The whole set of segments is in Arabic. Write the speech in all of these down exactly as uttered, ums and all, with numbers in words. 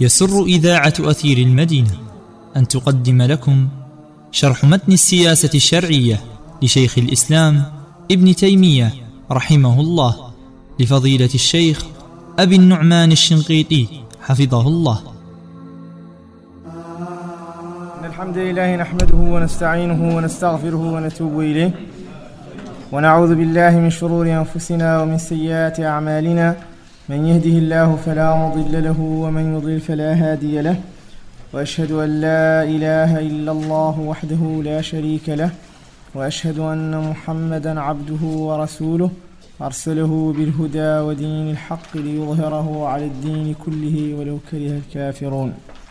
يسر إذاعة أثير المدينة أن تقدم لكم شرح متن السياسة الشرعية لشيخ الإسلام ابن تيمية رحمه الله لفضيلة الشيخ أبي النعمان الشنقيطي حفظه الله. إن الحمد لله نحمده ونستعينه ونستغفره ونتوب إليه، ونعوذ بالله من شرور أنفسنا ومن سيئات أعمالنا، من يهده الله فلا مضل له ومن يضلل فلا هادي له، وأشهد أن لا إله إلا الله وحده لا شريك له، وأشهد أن محمدا عبده ورسوله أرسله بالهدى ودين الحق ليظهره على الدين كله ولو كره الكافرون.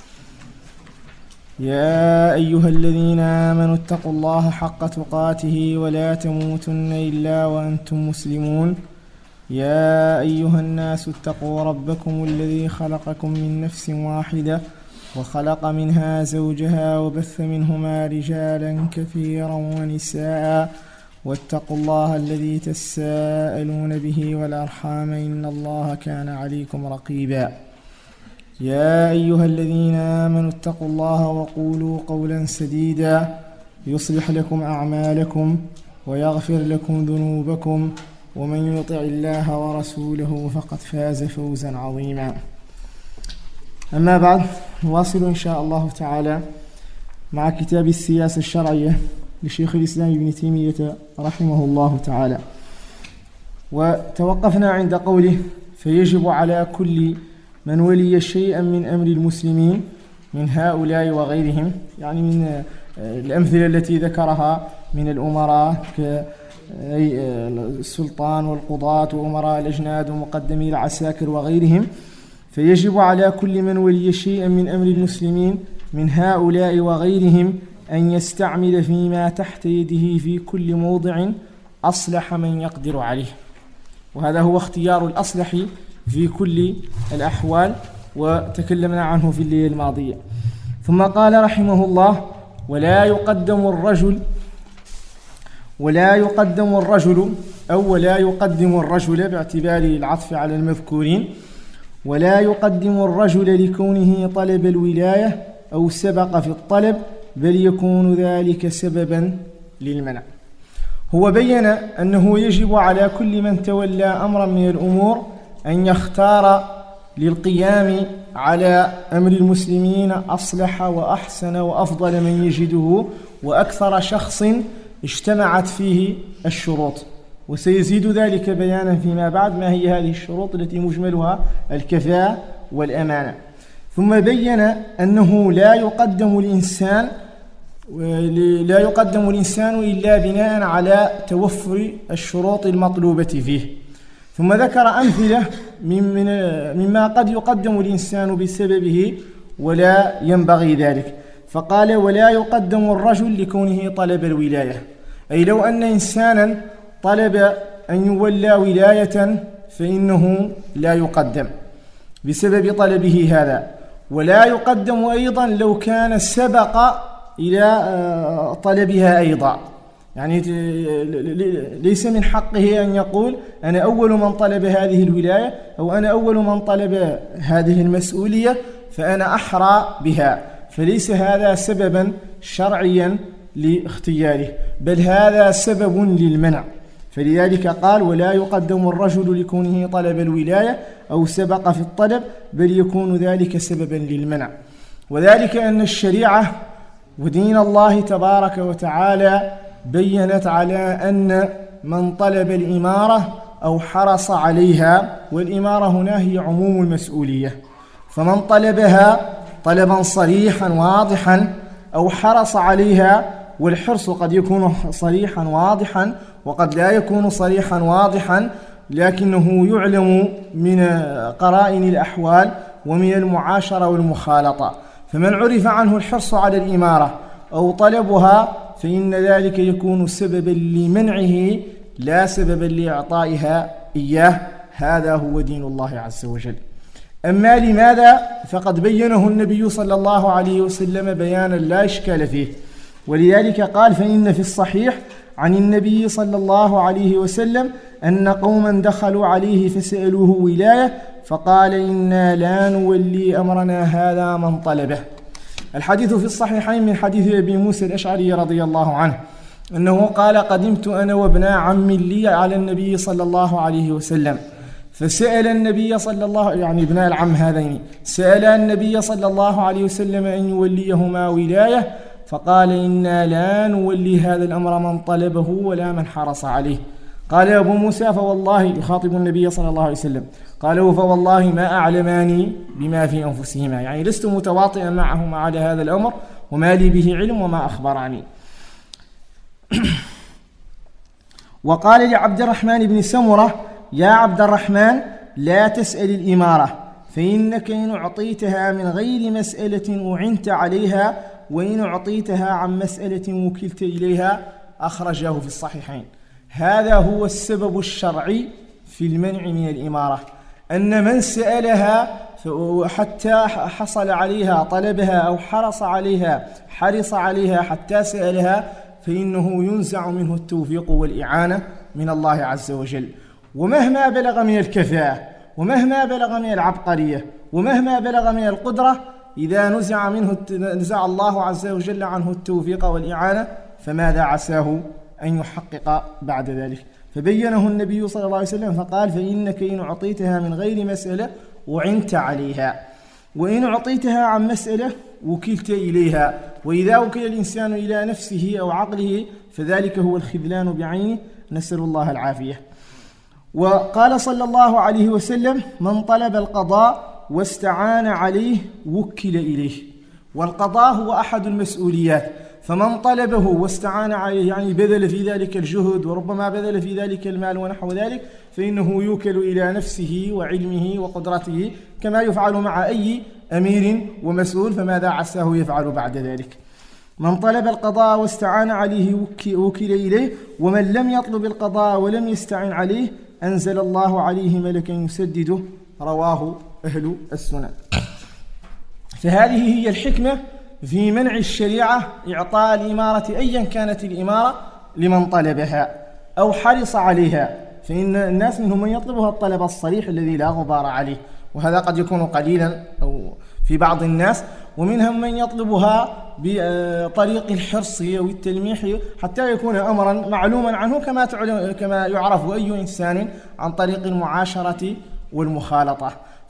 يا أيها الذين آمنوا اتقوا الله حق تقاته ولا تموتن إلا وأنتم مسلمون. يا أيها الناس اتقوا ربكم الذي خلقكم من نفس واحدة وخلق منها زوجها وبث منهما رجالا كثيرا ونساء، واتقوا الله الذي تساءلون به والأرحام إن الله كان عليكم رقيبا. يا أيها الذين آمنوا اتقوا الله وقولوا قولا سديدا يصلح لكم أعمالكم ويغفر لكم ذنوبكم، ومن يطع الله ورسوله فقد فاز فوزا عظيما. أما بعد، نواصل إن شاء الله تعالى مع كتاب السياسة الشرعية لشيخ الإسلام ابن تيمية رحمه الله تعالى، وتوقفنا عند قوله: فيجب على كل من ولي شيئا من أمر المسلمين من هؤلاء وغيرهم، يعني من الأمثلة التي ذكرها من الأمراء كالسلطان والقضاة وأمراء الأجناد ومقدمي العساكر وغيرهم، فيجب على كل من ولي شيئا من أمر المسلمين من هؤلاء وغيرهم أن يستعمل فيما تحت يده في كل موضع أصلح من يقدر عليه، وهذا هو اختيار الأصلح في كل الأحوال، وتكلمنا عنه في الليلة الماضية. ثم قال رحمه الله: ولا يقدم الرجل ولا يقدم الرجل أو ولا يقدم الرجل باعتبار العطف على المذكورين، ولا يقدم الرجل لكونه طلب الولاية أو سبق في الطلب، بل يكون ذلك سببا للمنع. هو بين أنه يجب على كل من تولى أمرا من الأمور أن يختار للقيام على أمر المسلمين أصلح وأحسن وأفضل من يجده، وأكثر شخص اجتمعت فيه الشروط، وسيزيد ذلك بيانا فيما بعد ما هي هذه الشروط التي مجملها الكفاءة والأمانة. ثم بين أنه لا يقدم الإنسان لا يقدم الإنسان إلا بناء على توفر الشروط المطلوبة فيه. ثم ذكر أمثلة مما قد يقدم الإنسان بسببه ولا ينبغي ذلك، فقال: ولا يقدم الرجل لكونه طلب الولاية، أي لو أن إنسانا طلب أن يولى ولاية فإنه لا يقدم بسبب طلبه هذا. ولا يقدم أيضا لو كان سبق إلى طلبها أيضا، يعني ليس من حقه أن يقول أنا أول من طلب هذه الولاية أو أنا أول من طلب هذه المسؤولية فأنا أحرى بها، فليس هذا سببا شرعيا لاختياره، بل هذا سبب للمنع. فلذلك قال: ولا يقدم الرجل لكونه طلب الولاية أو سبق في الطلب، بل يكون ذلك سببا للمنع. وذلك أن الشريعة ودين الله تبارك وتعالى بيّنت على أن من طلب الإمارة أو حرص عليها، والإمارة هنا هي عموم المسؤولية، فمن طلبها طلبا صريحا واضحا أو حرص عليها، والحرص قد يكون صريحا واضحا وقد لا يكون صريحا واضحا، لكنه يعلم من قرائن الأحوال ومن المعاشرة والمخالطة. فمن عرف عنه الحرص على الإمارة أو طلبها فإن ذلك يكون سببا لمنعه لا سببا لإعطائها إياه. هذا هو دين الله عز وجل. أما لماذا؟ فقد بينه النبي صلى الله عليه وسلم بيانا لا إشكال فيه، ولذلك قال: فإن في الصحيح عن النبي صلى الله عليه وسلم أن قوما دخلوا عليه فسألوه ولاية فقال إنا لا نولي أمرنا هذا من طلبه. الحديث في الصحيحين من حديث أبي موسى الأشعري رضي الله عنه أنه قال قدمت أنا وابن عم لي على النبي صلى الله عليه وسلم فسأل النبي صلى الله يعني ابن العم هذين سأل النبي صلى الله عليه وسلم أن يوليهما ولاية فقال إنا لا نولي هذا الأمر من طلبه ولا من حرص عليه. قال أبو موسى فوالله يخاطب النبي صلى الله عليه وسلم قالوا فوالله ما أعلماني بما في أنفسهما يعني لست متواطئا معهما على هذا الأمر وما لي به علم وما أخبرني. وقال لعبد الرحمن بن سمرة يا عبد الرحمن لا تسأل الإمارة فإنك إن أعطيتها من غير مسألة أعنت عليها وإن أعطيتها عن مسألة وكلت إليها. أخرجه في الصحيحين. هذا هو السبب الشرعي في المنع من الإمارة أن من سألها حتى حصل عليها طلبها أو حرص عليها حرص عليها حتى سألها فإنه ينزع منه التوفيق والإعانة من الله عز وجل. ومهما بلغ من الكفاءة ومهما بلغ من العبقرية ومهما بلغ من القدرة إذا نزع منه نزع الله عز وجل عنه التوفيق والإعانة فماذا عساه أن يحقق بعد ذلك. فبينه النبي صلى الله عليه وسلم فقال فإنك إن أعطيتها من غير مسألة وعنت عليها وإن أعطيتها عن مسألة وكلت إليها وإذا وكل الإنسان إلى نفسه أو عقله فذلك هو الخذلان بعينه نسأل الله العافية. وقال صلى الله عليه وسلم من طلب القضاء واستعان عليه وكل إليه. والقضاء هو أحد المسؤوليات فمن طلبه واستعان عليه يعني بذل في ذلك الجهد وربما بذل في ذلك المال ونحو ذلك فإنه يوكل إلى نفسه وعلمه وقدرته كما يفعل مع أي أمير ومسؤول فماذا عساه يفعل بعد ذلك. من طلب القضاء واستعان عليه وكل إليه ومن لم يطلب القضاء ولم يستعن عليه أنزل الله عليه ملكا يسدده. رواه أهل السنن. فهذه هي الحكمة في منع الشريعة إعطاء الإمارة أيا كانت الإمارة لمن طلبها أو حرص عليها. فإن الناس منهم من يطلبها الطلب الصريح الذي لا غبار عليه وهذا قد يكون قليلا أو في بعض الناس ومنهم من يطلبها بطريق الحرص والتلميح حتى يكون أمرا معلوما عنه كما كما يعرف أي إنسان عن طريق المعاشرة والمخالطة.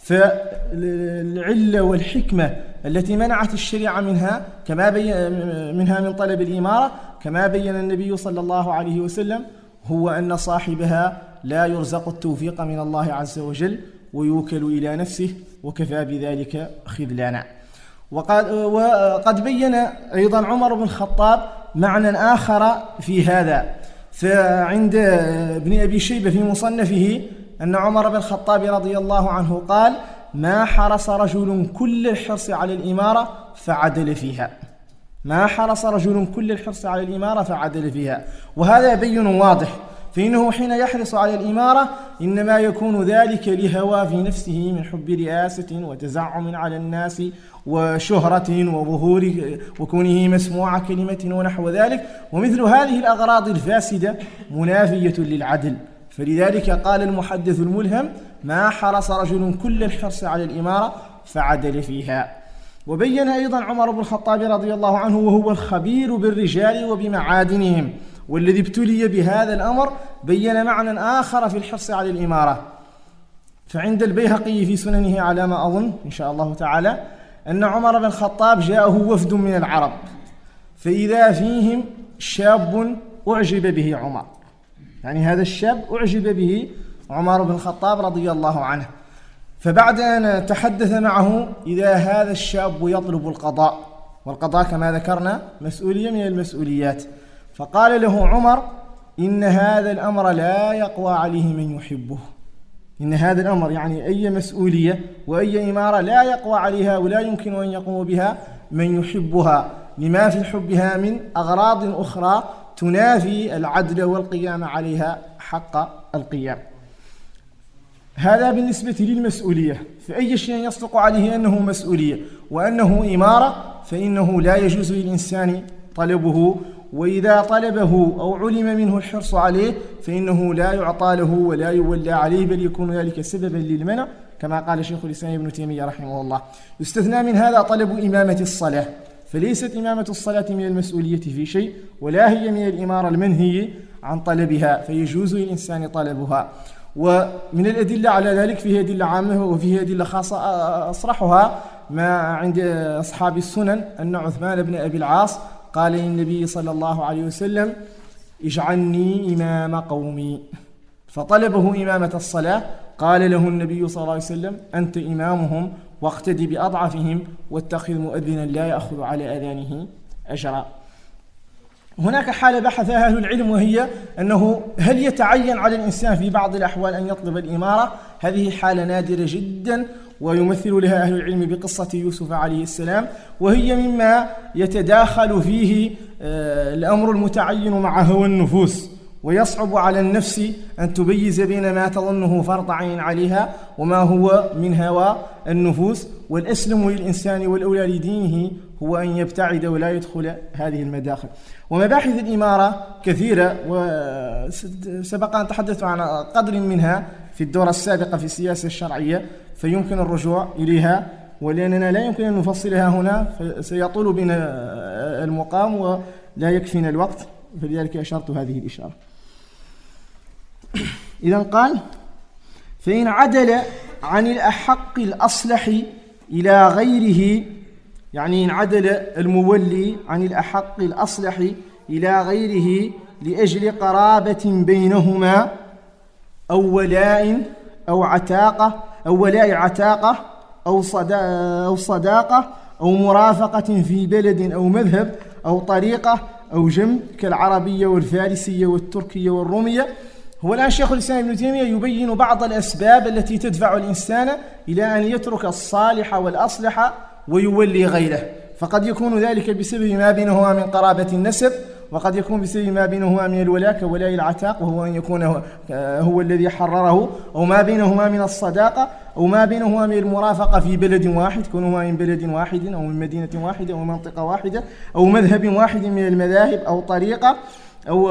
فالعلة والحكمة التي منعت الشريعة منها كما بين منها من طلب الإمارة كما بين النبي صلى الله عليه وسلم هو أن صاحبها لا يرزق التوفيق من الله عز وجل ويوكل إلى نفسه وكفى بذلك خذلانا. وقد, وقد بين أيضا عمر بن الخطاب معنى آخر في هذا. فعند ابن أبي شيبة في مصنفه أن عمر بن الخطاب رضي الله عنه قال ما حرص رجل كل الحرص على الإمارة فعدل فيها. ما حرص رجل كل الحرص على الإمارة فعدل فيها. وهذا بين واضح فإنه حين يحرص على الإمارة إنما يكون ذلك لهوى في نفسه من حب رئاسة وتزعم على الناس وشهرة وظهور وكونه مسموع كلمة ونحو ذلك. ومثل هذه الأغراض الفاسدة منافية للعدل. فلذلك قال المحدث الملهم ما حرص رجل كل الحرص على الإمارة فعدل فيها. وبين أيضا عمر بن الخطاب رضي الله عنه وهو الخبير بالرجال وبمعادنهم والذي ابتلي بهذا الأمر بين معنى آخر في الحرص على الإمارة. فعند البيهقي في سننه على ما أظن إن شاء الله تعالى أن عمر بن الخطاب جاءه وفد من العرب فإذا فيهم شاب أعجب به عمر يعني هذا الشاب أعجب به عمر بن الخطاب رضي الله عنه. فبعد أن تحدث معه إذا هذا الشاب يطلب القضاء والقضاء كما ذكرنا مسؤولية من المسؤوليات. فقال له عمر إن هذا الأمر لا يقوى عليه من يحبه. إن هذا الأمر يعني أي مسؤولية وأي إمارة لا يقوى عليها ولا يمكن أن يقوم بها من يحبها لما في حبها من أغراض أخرى تنافي العدل والقيام عليها حق القيام. هذا بالنسبة للمسؤولية. فأي شيء يصدق عليه أنه مسؤولية وأنه إمارة فإنه لا يجوز للإنسان طلبه وإذا طلبه أو علم منه الحرص عليه فإنه لا يعطى له ولا يولى عليه، بل يكون ذلك سببا للمنع، كما قال شيخ الإسلام ابن تيمية رحمه الله. يستثنى من هذا طلب إمامة الصلاة، فليست إمامة الصلاة من المسؤولية في شيء، ولا هي من الإمارة المنهي عن طلبها، فيجوز للإنسان طلبها. ومن الأدلة على ذلك فيه أدلة عامة وفيه أدلة خاصة، أصرحها ما عند أصحاب السنن أن عثمان بن أبي العاص قال للنبي صلى الله عليه وسلم: اجعلني إمام قومي، فطلبه إمامة الصلاة، قال له النبي صلى الله عليه وسلم: أنت إمامهم واقتد بأضعفهم واتخذ مؤذنا لا يأخذ على أذانه أجرا. هناك حالة بحثها أهل العلم، وهي أنه هل يتعين على الإنسان في بعض الأحوال أن يطلب الإمارة؟ هذه حالة نادرة جدا، ويمثل لها أهل العلم بقصة يوسف عليه السلام، وهي مما يتداخل فيه الأمر المتعين مع هوى النفوس، ويصعب على النفس أن تميز بين ما تظنه فرض عين عليها وما هو من هوى النفوس. والأسلم للإنسان والأولى لدينه هو أن يبتعد ولا يدخل هذه المداخل. ومباحث الإمارة كثيرة، وسبق أن تحدثت عن قدر منها في الدورة السابقة في السياسة الشرعية، فيمكن الرجوع إليها، ولأننا لا يمكن أن نفصلها هنا فسيطول بنا المقام ولا يكفينا الوقت، فلذلك أشرت هذه الإشارة. إذن قال: فإن عدل عن الأحق الأصلح إلى غيره، يعني إن عدل المولي عن الأحق الأصلح إلى غيره لأجل قرابة بينهما أو ولاء أو عتاقة أو ولاء عتاقة أو أو صداقة أو مرافقة في بلد أو مذهب أو طريقة أو جنب كالعربية والفارسية والتركية والرومية. هو الآن شيخ الإسلام ابن تيمية يبين بعض الأسباب التي تدفع الإنسان إلى أن يترك الصالح والأصلح ويولي غيره، فقد يكون ذلك بسبب ما بينهما من قرابة النسب، وقد يكون بسبب ما بينهما من الولاء كولاء العتاق وهو أن يكون هو, هو الذي حرره، أو ما بينهما من الصداقة، أو ما بينهما من المرافقة في بلد واحد، كونهما من بلد واحد أو من مدينة واحدة أو منطقة واحدة أو مذهب واحد من المذاهب أو طريقة أو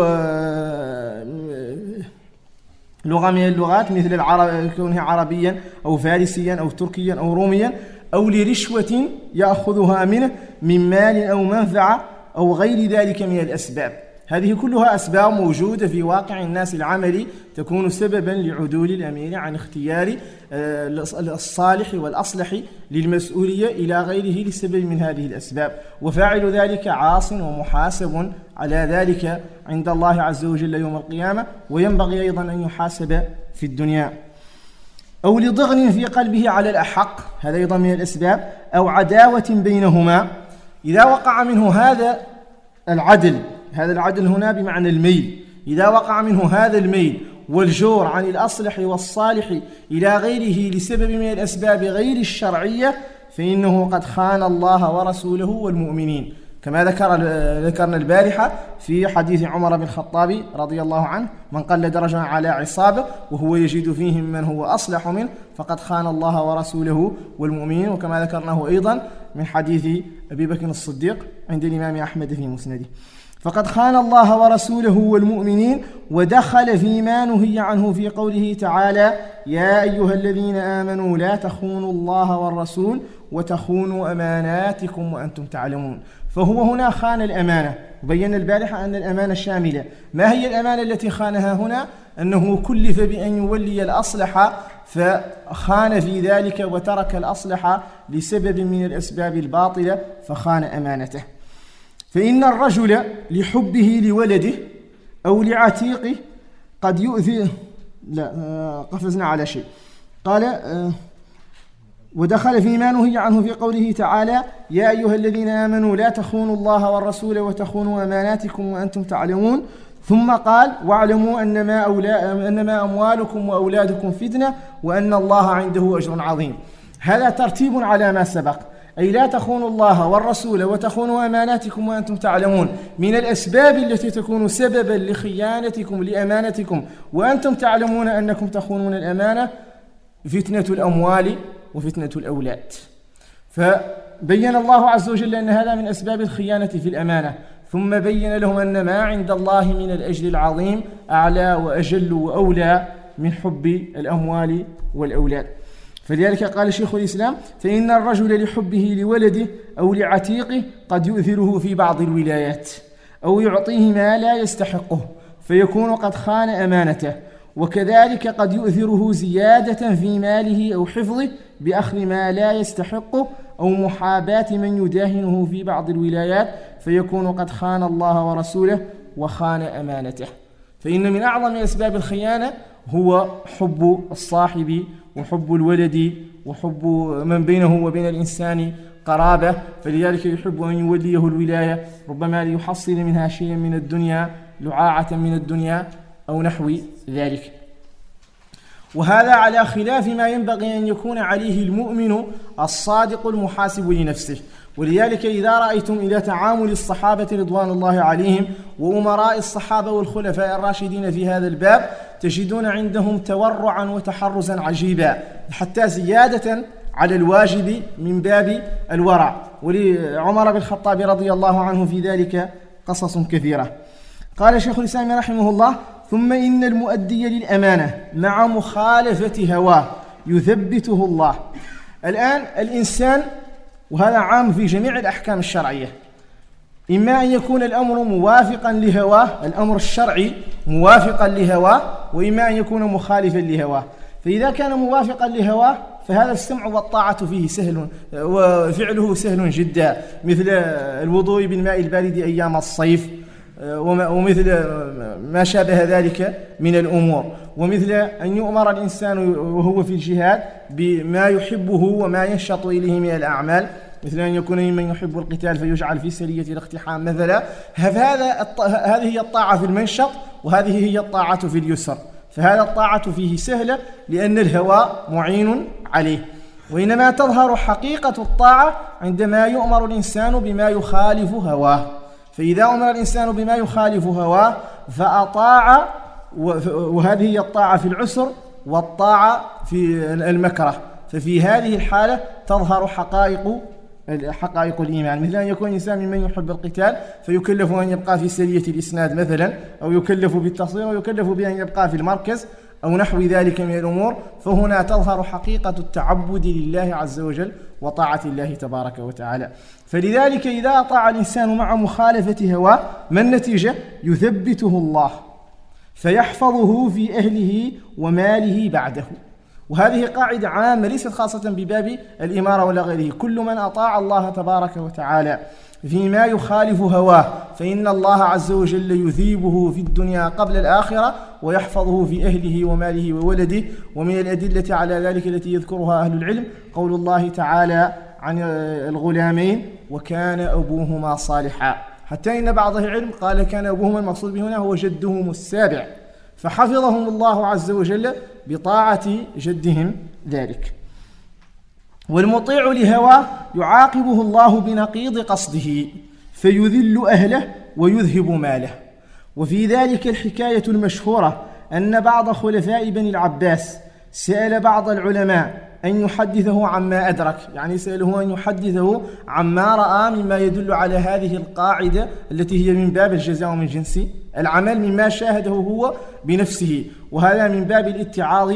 لغة من اللغات مثل العرب كونه عربيا أو فارسيا أو تركيا أو روميا، أو لرشوة يأخذها منه من مال أو منفعة أو غير ذلك من الأسباب. هذه كلها أسباب موجودة في واقع الناس العملي تكون سببا لعدول الأمير عن اختيار الصالح والأصلح للمسؤولية إلى غيره لسبب من هذه الأسباب، وفاعل ذلك عاص ومحاسب على ذلك عند الله عز وجل يوم القيامة، وينبغي أيضا أن يحاسب في الدنيا. أو لضغن في قلبه على الأحق، هذا أيضا من الأسباب، أو عداوة بينهما. إذا وقع منه هذا العدل، هذا العدل هنا بمعنى الميل، إذا وقع منه هذا الميل والجور عن الأصلح والصالح إلى غيره لسبب من الأسباب غير الشرعية، فإنه قد خان الله ورسوله والمؤمنين، كما ذكر ذكرنا البارحة في حديث عمر بن الخطاب رضي الله عنه: من قلد رجلا على عصابة وهو يجد فيهم من هو أصلح منه فقد خان الله ورسوله والمؤمنين، وكما ذكرناه أيضا من حديث أبي بكر الصديق عند الإمام أحمد في مسنده. فقد خان الله ورسوله والمؤمنين، ودخل فيما نهي عنه في قوله تعالى: يا أيها الذين آمنوا لا تخونوا الله والرسول وتخونوا أماناتكم وأنتم تعلمون. فهو هنا خان الأمانة، وبينا البارحة أن الأمانة شاملة. ما هي الأمانة التي خانها هنا؟ أنه كلف بأن يولي الأصلح فخان في ذلك وترك الأصلح لسبب من الأسباب الباطلة فخان أمانته. فإن الرجل لحبه لولده أو لعتيقه قد يؤذي، لا قفزنا على شيء، قال ودخل فيما نهي عنه في قوله تعالى: يا أيها الذين آمنوا لا تخونوا الله والرسول وتخونوا أماناتكم وأنتم تعلمون. ثم قال: واعلموا أنما, أولا أنما أموالكم وأولادكم فتنة وأن الله عنده أجر عظيم. هذا ترتيب على ما سبق، أي لا تخونوا الله والرسول وتخونوا أماناتكم وأنتم تعلمون. من الأسباب التي تكون سببا لخيانتكم لأمانتكم وأنتم تعلمون أنكم تخونون الأمانة فتنة الأموال وفتنة الأولاد. فبين الله عز وجل أن هذا من أسباب الخيانة في الأمانة، ثم بين لهم أن ما عند الله من الأجر العظيم أعلى وأجل وأولى من حب الأموال والأولاد. فلذلك قال شيخ الإسلام: فإن الرجل لحبه لولده أو لعتيقه قد يؤثره في بعض الولايات أو يعطيه ما لا يستحقه فيكون قد خان أمانته، وكذلك قد يؤثره زيادة في ماله أو حفظه بأخذ ما لا يستحقه أو محاباة من يداهنه في بعض الولايات فيكون قد خان الله ورسوله وخان أمانته. فإن من أعظم أسباب الخيانة هو حب الصاحب وحب الولد وحب من بينه وبين الإنسان قرابة، فلذلك يحب أن يوليه الولاية ربما ليحصل منها شيئا من الدنيا، لعاعة من الدنيا أو نحو ذلك. وهذا على خلاف ما ينبغي أن يكون عليه المؤمن الصادق المحاسب لنفسه. ولذلك إذا رأيتم إلى تعامل الصحابة رضوان الله عليهم وأمراء الصحابة والخلفاء الراشدين في هذا الباب تجدون عندهم تورعا وتحرزا عجيبا، حتى زيادة على الواجب من باب الورع. ولعمر بن الخطاب رضي الله عنه في ذلك قصص كثيرة. قال شيخ الإسلام رحمه الله: ثم إن المؤدي للأمانة مع مخالفة هواه يثبته الله. الآن الإنسان، وهذا عام في جميع الأحكام الشرعية، إما أن يكون الأمر موافقا لهواه، الأمر الشرعي موافقا لهواه، وإما أن يكون مخالفا لهواه. فإذا كان موافقا لهواه فهذا السمع والطاعة فيه سهل وفعله سهل جدا، مثل الوضوء بالماء البارد أيام الصيف ومثل ما شابه ذلك من الأمور، ومثل أن يؤمر الإنسان وهو في الجهاد بما يحبه وما ينشط إليه من الأعمال، مثل أن يكون ممن يحب القتال فيجعل في سرية الاقتحام مثلا. هذا هذه هي الطاعة في المنشط، وهذه هي الطاعة في اليسر. فهذا الطاعة فيه سهلة لأن الهوى معين عليه. وإنما تظهر حقيقة الطاعة عندما يؤمر الإنسان بما يخالف هواه. فإذا أمر الإنسان بما يخالف هواه فأطاع، وهذه هي الطاعة في العسر والطاعة في المكره. ففي هذه الحالة تظهر حقائق حقائق الإيمان، مثل أن يكون الإنسان ممن يحب القتال فيكلف أن يبقى في سرية الإسناد مثلا، أو يكلف بالتصوير، أو يكلف بأن يبقى في المركز أو نحو ذلك من الأمور. فهنا تظهر حقيقة التعبد لله عز وجل وطاعة الله تبارك وتعالى. فلذلك إذا أطاع الإنسان مع مخالفة هواه ما النتيجة؟ يثبته الله فيحفظه في أهله وماله بعده. وهذه قاعدة عامة ليست خاصة بباب الإمارة ولا غيره. كل من أطاع الله تبارك وتعالى فيما يخالف هواه فإن الله عز وجل يثيبه في الدنيا قبل الآخرة ويحفظه في أهله وماله وولده. ومن الأدلة على ذلك التي يذكرها أهل العلم قول الله تعالى عن الغلامين: وكان أبوهما صالحا، حتى إن بعض العلم قال كان أبوهما المقصود به هنا هو جدهم السابع، فحفظهم الله عز وجل بطاعة جدهم ذلك. والمطيع لهواه يعاقبه الله بنقيض قصده فيذل أهله ويذهب ماله. وفي ذلك الحكاية المشهورة أن بعض خلفاء بني العباس سأل بعض العلماء أن يحدثه عما أدرك، يعني سأله أن يحدثه عما رأى مما يدل على هذه القاعدة التي هي من باب الجزاء من جنس العمل، مما شاهده هو بنفسه، وهذا من باب الاتعاظ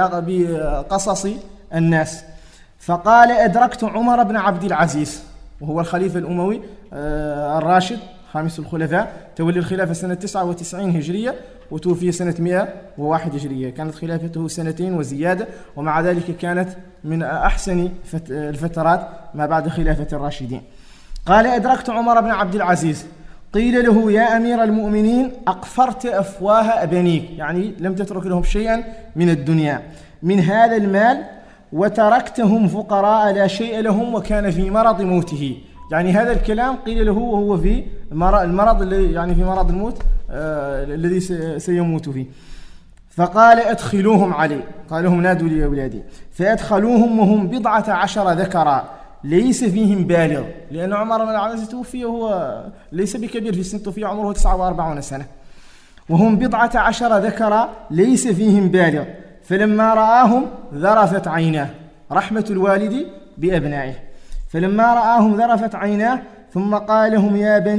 بقصص الناس. فقال: أدركت عمر بن عبد العزيز، وهو الخليفة الأموي الراشد خامس الخلفاء، تولي الخلافة سنة تسعة وتسعين هجرية وتوفي سنة مئة وواحد هجرية، كانت خلافته سنتين وزيادة، ومع ذلك كانت من أحسن الفترات ما بعد خلافة الراشدين. قال: أدركت عمر بن عبد العزيز قيل له: يا أمير المؤمنين أقفرت أفواه بنيك، يعني لم تترك لهم شيئا من الدنيا من هذا المال وتركتهم فقراء لا شيء لهم وكان في مرض موته. يعني هذا الكلام قيل له وهو في المرض الذي يعني في مرض الموت آه الذي سيموت فيه. فقال: أدخلوهم علي. قال لهم: نادوا لي أولادي. فأدخلوهم وهم بضعة عشر ذكرا ليس فيهم بالغ، لأن عمر بن العزيز توفي وهو ليس بكبير في السن، توفي عمره تسعة وأربعين سنة، وهم بضعة عشر ذكرا ليس فيهم بالغ. فلما رآهم ذرفت عيناه، رحمة الوالد بأبنائه. فلما رآهم ذرفت عيناه ثم قال لهم: يا بني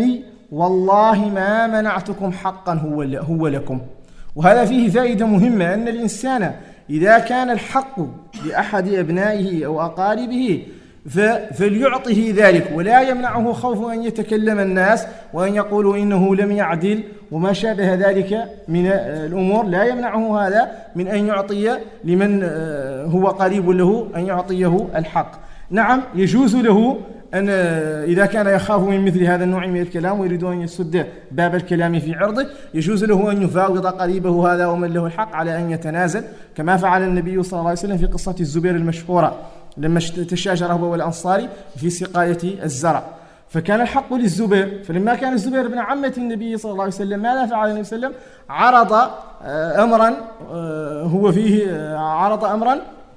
والله ما منعتكم حقا هو هو لكم. وهذا فيه فائدة مهمة، أن الإنسان إذا كان الحق لأحد أبنائه أو أقاربه فليعطه ذلك، ولا يمنعه خوف أن يتكلم الناس وأن يقولوا إنه لم يعدل وما شابه ذلك من الأمور. لا يمنعه هذا من أن يعطي لمن هو قريب له، أن يعطيه الحق. نعم يجوز له أن إذا كان يخاف من مثل هذا النوع من الكلام ويريد أن يسد باب الكلام في عرضه، يجوز له أن يفاوض قريبه هذا ومن له الحق على أن يتنازل، كما فعل النبي صلى الله عليه وسلم في قصة الزبير المشهورة لما تشاجر هو والأنصاري في سقاية الزرع، فكان الحق للزبير. فلما كان الزبير ابن عمة النبي صلى الله عليه وسلم، ماذا فعل النبي صلى الله عليه وسلم؟ عرض أمرا هو فيه عرض أمرا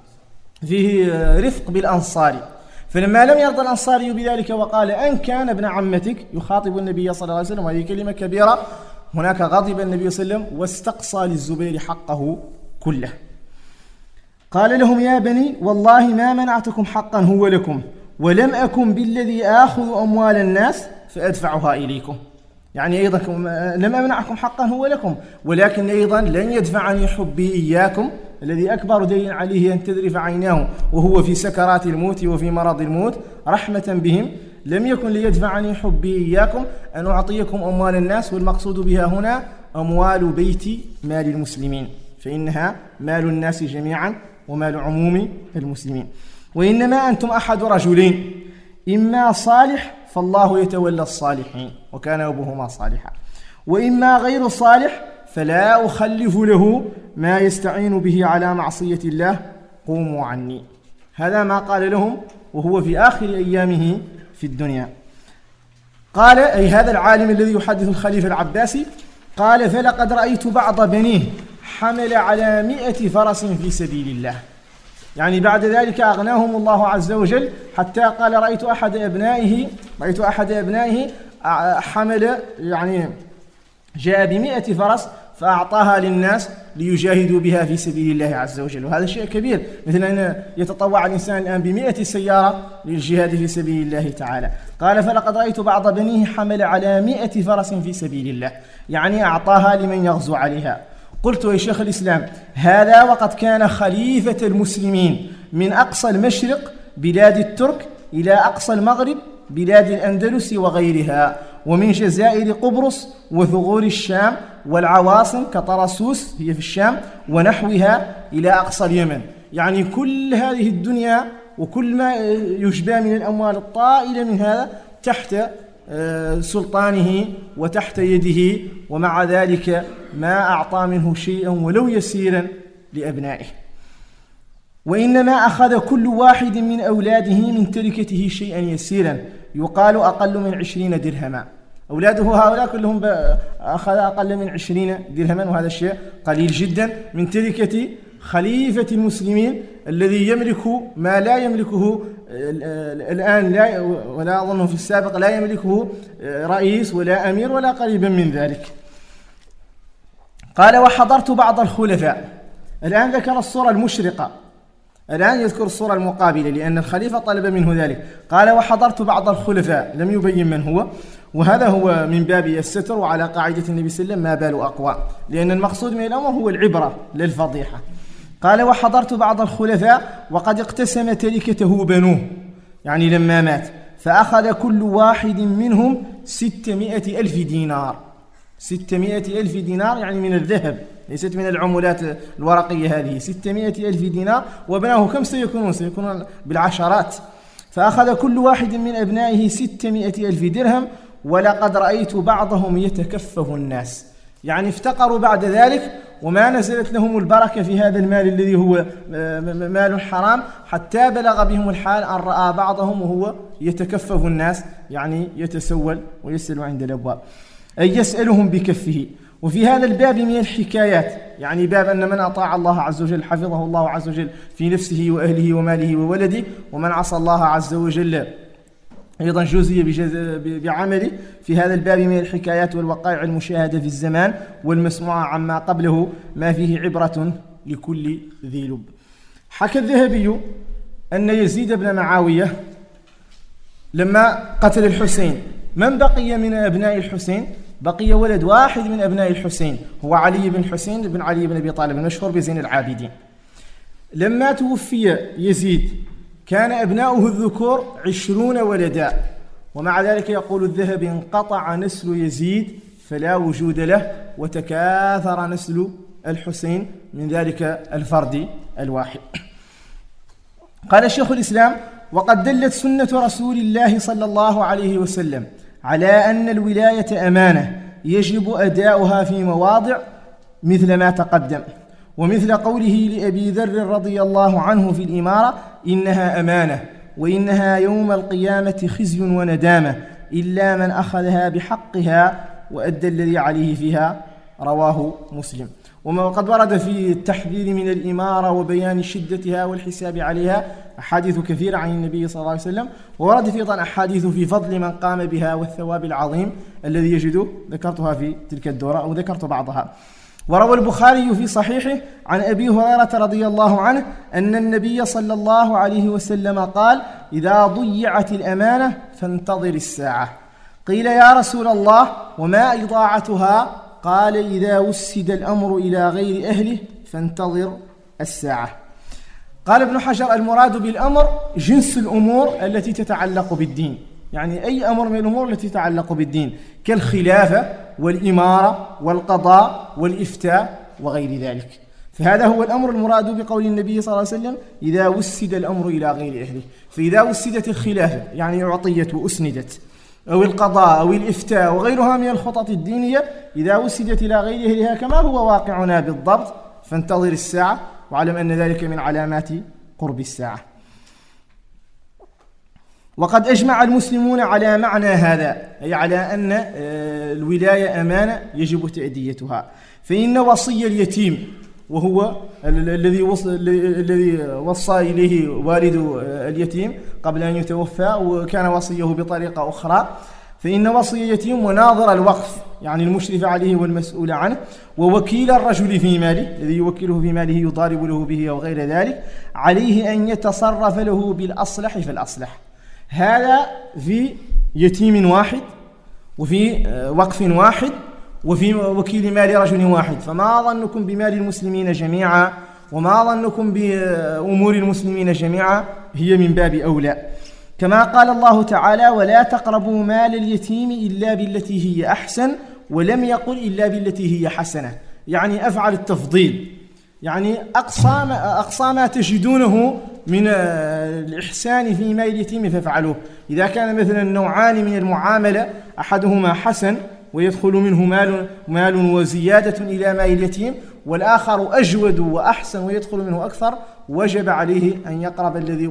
فيه رفق بالأنصاري، فلما لم يرضى الأنصاري بذلك وقال أن كان ابن عمتك، يخاطب النبي صلى الله عليه وسلم، وهذه كلمة كبيرة، هناك غضب النبي صلى الله عليه وسلم واستقصى للزبير حقه كله. قال لهم يا بني والله ما منعتكم حقا هو لكم، ولم أكن بالذي آخذ أموال الناس فأدفعها إليكم. يعني أيضا لم أمنعكم حقا هو لكم، ولكن أيضا لن يدفعني حبي إياكم الذي أكبر دين عليه أن تذرف عيناه وهو في سكرات الموت وفي مرض الموت رحمة بهم، لم يكن ليدفعني حبي إياكم أن أعطيكم أموال الناس، والمقصود بها هنا أموال بيت مال المسلمين، فإنها مال الناس جميعا ومال عموم المسلمين. وإنما أنتم أحد رجلين، إما صالح فالله يتولى الصالحين وكان أبوهما صالحا، وإما غير صالح فلا أخلف له ما يستعين به على معصية الله، قوموا عني. هذا ما قال لهم وهو في آخر أيامه في الدنيا. قال أي هذا العالم الذي يحدث الخليفة العباسي، قال فلقد رأيت بعض بنيه حمل على مئة فرس في سبيل الله. يعني بعد ذلك أغناهم الله عز وجل، حتى قال رأيت أحد أبنائه رأيت أحد أبنائه حمل يعني جاء بمئة فرس فأعطاها للناس ليجاهدوا بها في سبيل الله عز وجل، وهذا شيء كبير، مثل أن يتطوع الإنسان الآن بمئة سيارة للجهاد في سبيل الله تعالى. قال فلقد رأيت بعض بنيه حمل على مئة فرس في سبيل الله، يعني أعطاها لمن يغزو عليها. قلت يا شيخ الإسلام هذا وقد كان خليفة المسلمين من أقصى المشرق بلاد الترك إلى أقصى المغرب بلاد الأندلس وغيرها، ومن جزائر قبرص وثغور الشام والعواصم كطرسوس هي في الشام ونحوها إلى أقصى اليمن. يعني كل هذه الدنيا وكل ما يشبه من الأموال الطائلة من هذا تحت سلطانه وتحت يده، ومع ذلك ما أعطى منه شيئا ولو يسيرا لأبنائه. وإنما أخذ كل واحد من أولاده من تركته شيئا يسيرا، يقال أقل من عشرين درهما. أولاده هؤلاء كلهم أخذ أقل من عشرين درهما، وهذا الشيء قليل جدا من تركة خليفة المسلمين الذي يملك ما لا يملكه الآن لا ولا أظنه في السابق لا يملكه رئيس ولا أمير ولا قريبا من ذلك. قال وحضرت بعض الخلفاء. الآن ذكر الصورة المشرقة، الآن يذكر الصورة المقابلة لأن الخليفة طلب منه ذلك. قال وحضرت بعض الخلفاء، لم يبين من هو، وهذا هو من باب الستر، وعلى قاعدة النبي صلى الله عليه وسلم ما بال أقوى، لأن المقصود من الأمر هو العبرة للفضيحة. قال وحضرت بعض الخلفاء وقد اقتسم تركته بنوه، يعني لما مات، فأخذ كل واحد منهم ستمائة ألف دينار. ستمائة ألف دينار يعني من الذهب، ليست من العملات الورقية هذه. ستمائة ألف دينار، وابناه كم سيكونون؟ سيكونون بالعشرات. فأخذ كل واحد من أبنائه ستمائة ألف درهم، ولقد رأيت بعضهم يتكفف الناس، يعني افتقروا بعد ذلك وما نزلت لهم البركة في هذا المال الذي هو مال حرام، حتى بلغ بهم الحال أن رأى بعضهم وهو يتكفف الناس، يعني يتسول ويسأل عند الأبواب، أي يسألهم بكفه. وفي هذا الباب من الحكايات، يعني باب أن من أطاع الله عز وجل حفظه الله عز وجل في نفسه وأهله وماله وولده، ومن عصى الله عز وجل أيضا جزي بعمله. في هذا الباب من الحكايات والوقائع المشاهدة في الزمان والمسموعة عما قبله ما فيه عبرة لكل ذي لب. حكى الذهبي أن يزيد بن معاوية لما قتل الحسين من بقي من أبناء الحسين؟ بقي ولد واحد من أبناء الحسين، هو علي بن الحسين بن علي بن أبي طالب المشهور بزين العابدين. لما توفي يزيد كان أبناؤه الذكور عشرون ولدا، ومع ذلك يقول الذهبي انقطع نسل يزيد فلا وجود له، وتكاثر نسل الحسين من ذلك الفرد الواحد. قال شيخ الإسلام: وقد دلت سنة رسول الله صلى الله عليه وسلم على أن الولاية أمانة يجب أداؤها في مواضع مثل ما تقدم، ومثل قوله لأبي ذر رضي الله عنه في الإمارة: إنها أمانة وإنها يوم القيامة خزي وندامة إلا من أخذها بحقها وأدى الذي عليه فيها، رواه مسلم. وقد ورد في التحذير من الإمارة وبيان شدتها والحساب عليها أحاديث كثيرة عن النبي صلى الله عليه وسلم، وورد في أيضا أحاديث في فضل من قام بها والثواب العظيم الذي يجد، ذكرتها في تلك الدورة أو ذكرت بعضها. وروى البخاري في صحيحه عن أبي هريرة رضي الله عنه أن النبي صلى الله عليه وسلم قال: إذا ضيعت الأمانة فانتظر الساعة. قيل: يا رسول الله وما إضاعتها؟ قال: إذا وسد الأمر إلى غير أهله فانتظر الساعة. قال ابن حجر: المراد بالأمر جنس الأمور التي تتعلق بالدين، يعني أي أمر من الأمور التي تتعلق بالدين كالخلافة والإمارة والقضاء والإفتاء وغير ذلك. فهذا هو الأمر المراد بقول النبي صلى الله عليه وسلم: إذا وسد الأمر إلى غير أهله. فإذا وسدت الخلافة يعني أعطيت وأسندت، أو القضاء أو الإفتاء وغيرها من الخطط الدينية، إذا وسدت إلى غير أهلها كما هو واقعنا بالضبط فانتظر الساعة، واعلم أن ذلك من علامات قرب الساعة. وقد أجمع المسلمون على معنى هذا، أي على أن الولاية أمانة يجب تأديتها. فإن وصي اليتيم، وهو الذي الذي وصى إليه والد اليتيم قبل أن يتوفى وكان وصيه بطريقة أخرى، فإن وصي اليتيم وناظر الوقف يعني المشرف عليه والمسؤول عنه، ووكيل الرجل في ماله الذي يوكله في ماله يضارب له به أو غير ذلك، عليه أن يتصرف له بالأصلح فالأصلح. هذا في يتيم واحد، وفي وقف واحد، وفي وكيل مال رجل واحد. فما ظنكم بمال المسلمين جميعا، وما ظنكم بأمور المسلمين جميعا، هي من باب أولى. كما قال الله تعالى: ولا تقربوا مال اليتيم إلا بالتي هي أحسن، ولم يقل إلا بالتي هي حسنة، يعني أفعل التفضيل، يعني أقصى ما, أقصى ما تجدونه من الإحسان في مال اليتيم فافعلوه. إذا كان مثلا نوعان من المعاملة أحدهما حسن ويدخل منه مال, مال وزيادة إلى مال اليتيم، والآخر أجود وأحسن ويدخل منه أكثر، وجب عليه أن يقرب الذي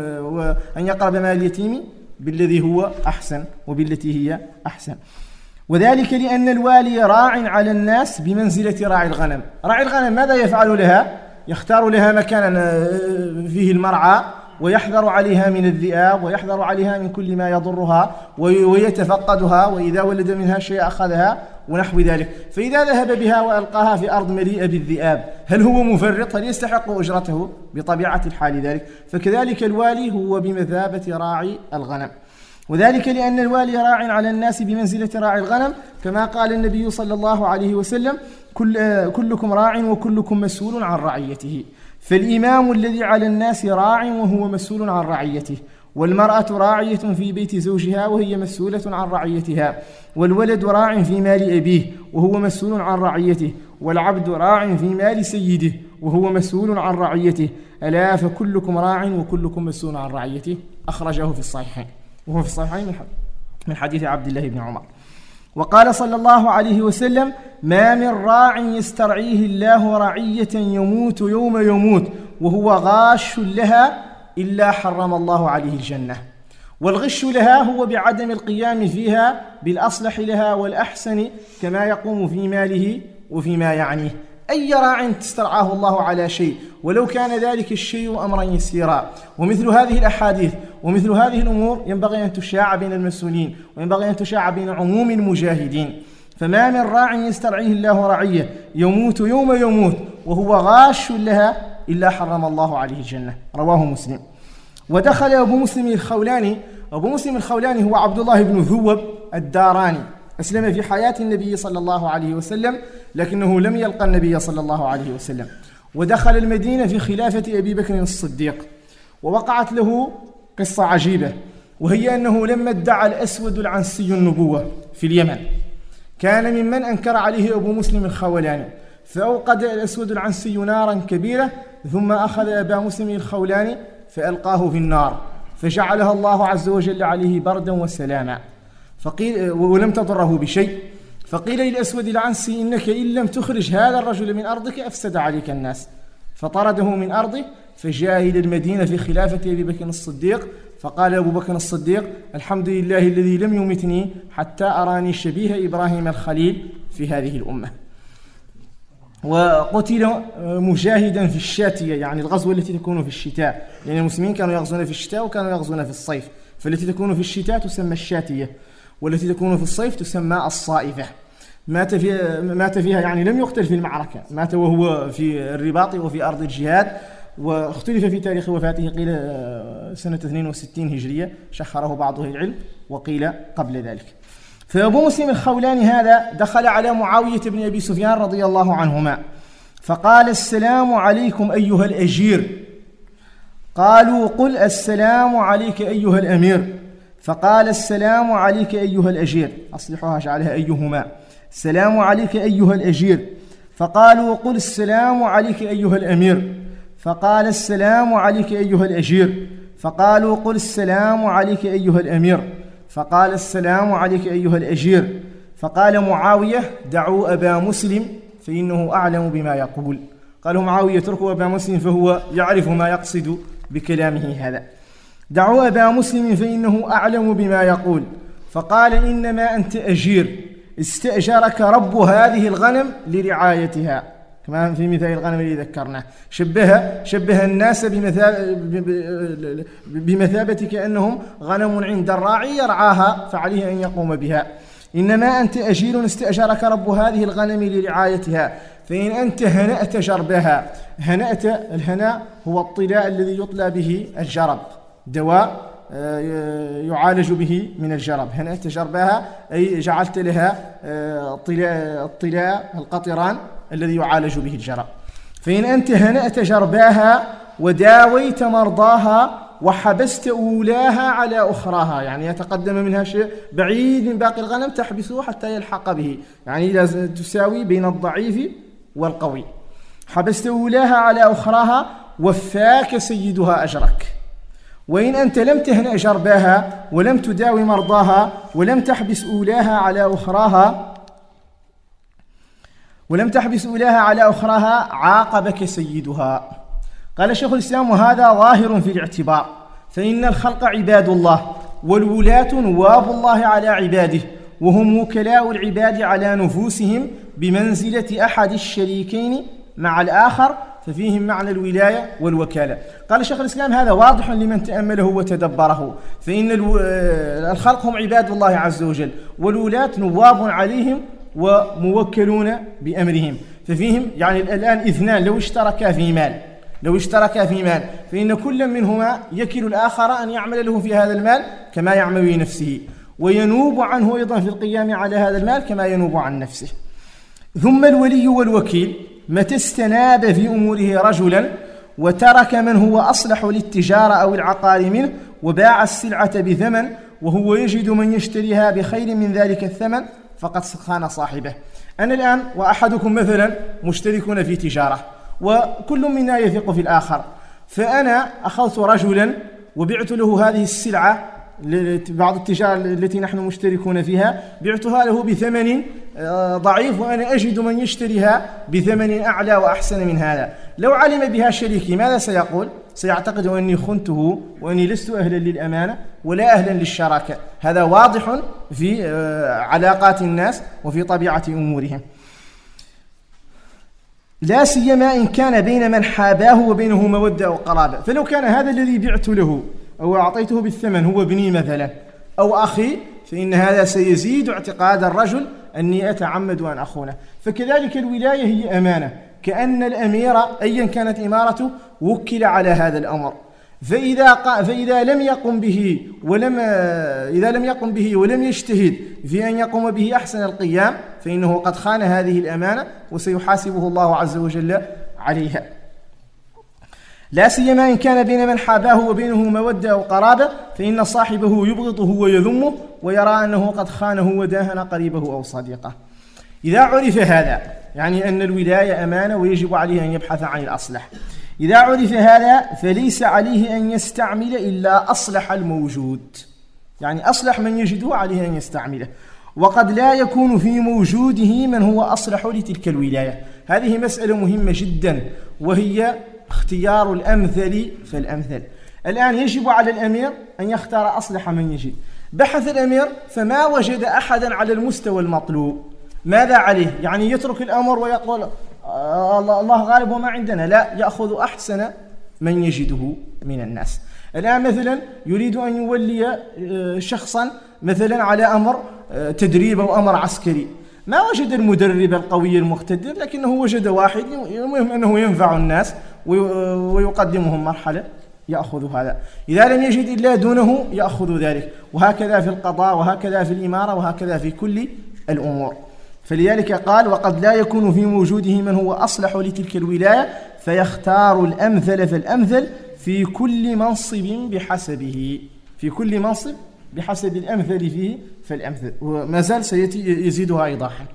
وأن يقرب مال اليتيم بالذي هو أحسن وبالتي هي أحسن. وذلك لأن الوالي راع على الناس بمنزلة راعي الغنم. راعي الغنم ماذا يفعل لها؟ يختار لها مكانا فيه المرعى، ويحذر عليها من الذئاب، ويحذر عليها من كل ما يضرها، ويتفقدها، وإذا ولد منها شيء أخذها ونحو ذلك. فإذا ذهب بها وألقاها في أرض مليئة بالذئاب، هل هو مفرط؟ هل يستحق أجرته؟ بطبيعة الحال ذلك. فكذلك الوالي هو بمثابة راعي الغنم. وذلك لأن الوالي راع على الناس بمنزلة راعي الغنم، كما قال النبي صلى الله عليه وسلم: كل كلكم راع وكلكم مسؤول عن رعيته. فالإمام الذي على الناس راع وهو مسؤول عن رعيته، والمرأة راعية في بيت زوجها وهي مسؤولة عن رعيتها، والولد راع في مال أبيه وهو مسؤول عن رعيته، والعبد راع في مال سيده وهو مسؤول عن رعيته. ألا فكلكم راع وكلكم مسؤول عن رعيته. أخرجه في الصحيحين، وهو في الصحيحين من حديث عبد الله بن عمر. وقال صلى الله عليه وسلم: ما من راع يسترعيه الله رعية يموت يوم يموت وهو غاش لها إلا حرم الله عليه الجنة. والغش لها هو بعدم القيام فيها بالأصلح لها والأحسن كما يقوم في ماله وفيما يعنيه. أي راع تسترعاه الله على شيء ولو كان ذلك الشيء أمرا يسيرا. ومثل هذه الأحاديث ومثل هذه الأمور ينبغي أن تشاع بين المسؤولين، وينبغي أن تشاع بين عموم المجاهدين. فما من راع يسترعيه الله رعية يموت يوم يموت وهو غاش لها إلا حرم الله عليه الجنة. رواه مسلم. ودخل أبو مسلم الخولاني، أبو مسلم الخولاني هو عبد الله بن ذوب الداراني أسلم في حياة النبي صلى الله عليه وسلم، لكنه لم يلقى النبي صلى الله عليه وسلم، ودخل المدينة في خلافة أبي بكر الصديق. ووقعت له قصة عجيبة، وهي أنه لما ادعى الأسود العنسي النبوة في اليمن كان ممن أنكر عليه أبو مسلم الخولاني، فأوقد الأسود العنسي نارا كبيرة، ثم أخذ أبا مسلم الخولاني فألقاه في النار، فجعلها الله عز وجل عليه بردا وسلاما، فقيل ولم تضره بشيء. فقيل للأسود العنسي: إنك إن لم تخرج هذا الرجل من أرضك أفسد عليك الناس، فطرده من أرضه، فجاء إلى المدينة في خلافة أبي بكر الصديق، فقال أبو بكر الصديق: الحمد لله الذي لم يمتني حتى أراني شبيه إبراهيم الخليل في هذه الأمة. وقتل مجاهدا في الشاتية، يعني الغزوة التي تكون في الشتاء، لأن المسلمين كانوا يغزون في الشتاء وكانوا يغزون في الصيف، فالتي تكون في الشتاء تسمى الشاتية، والتي تكون في الصيف تسمى الصائفة. مات فيها, مات فيها يعني لم يقتل في المعركة، مات وهو في الرباط وفي أرض الجهاد، واختلف في تاريخ وفاته، قيل سنة اثنين وستين هجرية، شخره بعض أهل العلم، وقيل قبل ذلك. فأبو مسلم الخولاني هذا دخل على معاوية بن أبي سفيان رضي الله عنهما فقال: السلام عليكم أيها الأجير. قالوا: قل السلام عليك أيها الأمير. فقال: السلام عليك أيها الأجير، أصلحوها جعلها أيهما، السلام عليك أيها الأجير. فقالوا: قل السلام عليك أيها الأمير. فقال: السلام عليك أيها الأجير. فقالوا: قل السلام عليك أيها الأمير. فقال: السلام عليك أيها الأجير. فقال معاوية: دعوا أبا مسلم فإنه أعلم بما يقول. قالوا معاوية: اتركوا أبا مسلم فهو يعرف ما يقصد بكلامه هذا. دعوا أبا مسلم فإنه أعلم بما يقول. فقال: إنما أنت أجير، استأجرك رب هذه الغنم لرعايتها، كما في مثال الغنم الذي ذكرناه، شبه, شبه الناس بمثابة كأنهم غنم عند الراعي يرعاها فعليه أن يقوم بها. إنما أنت أجير، استأجرك رب هذه الغنم لرعايتها، فإن أنت هنأت جربها. هنأت، الهناء هو الطلاء الذي يطلى به الجرب، دواء يعالج به من الجرب. هنأت جربها أي جعلت لها الطلاء القطران الذي يعالج به الجرب. فإن أنت هنأت جرباها وداويت مرضاها وحبست أولاها على أخراها، يعني يتقدم منها شيء بعيد من باقي الغنم تحبسه حتى يلحق به، يعني لازم تساوي بين الضعيف والقوي. حبست أولاها على أخراها وفاك سيدها أجرك. وإن أنت لم تهنأ جرباها ولم تداوي مرضاها ولم تحبس أولاها على أخراها ولم تحبس أولاها على أخراها عاقبك سيدها. قال شيخ الإسلام: وهذا ظاهر في الاعتبار، فإن الخلق عباد الله، والولاة نواب الله على عباده، وهم وكلاء العباد على نفوسهم بمنزلة أحد الشريكين مع الآخر، ففيهم معنى الولاية والوكالة. قال شيخ الإسلام: هذا واضح لمن تأمله وتدبره، فإن الخلق هم عباد الله عز وجل، والولاة نواب عليهم وموكلون بأمرهم، ففيهم يعني الآن اثنان لو اشتركا في مال لو اشتركا في مال فإن كل منهما يكل الآخر أن يعمل له في هذا المال كما يعمل لنفسه، وينوب عنه أيضا في القيام على هذا المال كما ينوب عن نفسه. ثم الولي والوكيل متى استناب في أموره رجلا وترك من هو أصلح للتجارة أو العقار منه وباع السلعة بثمن وهو يجد من يشتريها بخير من ذلك الثمن فقد خان صاحبه. أنا الآن وأحدكم مثلا مشتركون في تجارة، وكل منا يثق في الآخر، فأنا أخذت رجلا وبعت له هذه السلعة، بعض التجارة التي نحن مشتركون فيها بعتها له بثمن ضعيف، وأنا أجد من يشتريها بثمن أعلى وأحسن من هذا. لو علم بها شريكي ماذا سيقول؟ سيعتقد أني خنته وأني لست أهلا للأمانة ولا أهلا للشراكة. هذا واضح في علاقات الناس وفي طبيعة أمورهم، لا سيما إن كان بين من حاباه وبينه مودة أو قرابة. فلو كان هذا الذي بعت له أو أعطيته بالثمن هو ابني مثلا أو أخي، فإن هذا سيزيد اعتقاد الرجل أني أتعمد أن أخونه. فكذلك الولاية هي أمانة، كأن الأمير أيا كانت إمارته وكل على هذا الأمر، فإذا, فإذا لم يقم به ولم إذا لم يقم به ولم يجتهد في أن يقوم به أحسن القيام فإنه قد خان هذه الأمانة وسيحاسبه الله عز وجل عليها، لا سيما إن كان بين من حاباه وبينه مودة أو قرابة، فإن صاحبه يبغضه ويذمه ويرى أنه قد خانه وداهن قريبه أو صديقه. إذا عرف هذا، يعني أن الولاية أمانة ويجب عليه أن يبحث عن الأصلح، إذا عرف هذا فليس عليه أن يستعمل إلا أصلح الموجود، يعني أصلح من يجده عليه أن يستعمله، وقد لا يكون في موجوده من هو أصلح لتلك الولاية. هذه مسألة مهمة جدا، وهي اختيار الأمثل فالأمثل. الآن يجب على الأمير أن يختار أصلح من يجد. بحث الأمير فما وجد أحدا على المستوى المطلوب، ماذا عليه؟ يعني يترك الأمر ويقول الله غالب وما عندنا؟ لا، يأخذ أحسن من يجده من الناس. الآن مثلا يريد أن يولي شخصا مثلا على أمر تدريب أو أمر عسكري، ما وجد المدرب القوي المقتدر، لكنه وجد واحد المهم أنه ينفع الناس ويقدمهم مرحلة، يأخذ هذا. إذا لم يجد إلا دونه يأخذ ذلك، وهكذا في القضاء وهكذا في الإمارة وهكذا في كل الأمور. فلذلك قال وقد لا يكون في موجوده من هو أصلح لتلك الولاية فيختار الأمثل فالأمثل في كل منصب بحسبه، في كل منصب بحسب الأمثل فيه فالأمثل، وما زال سيأتي يزيدها إيضاحا.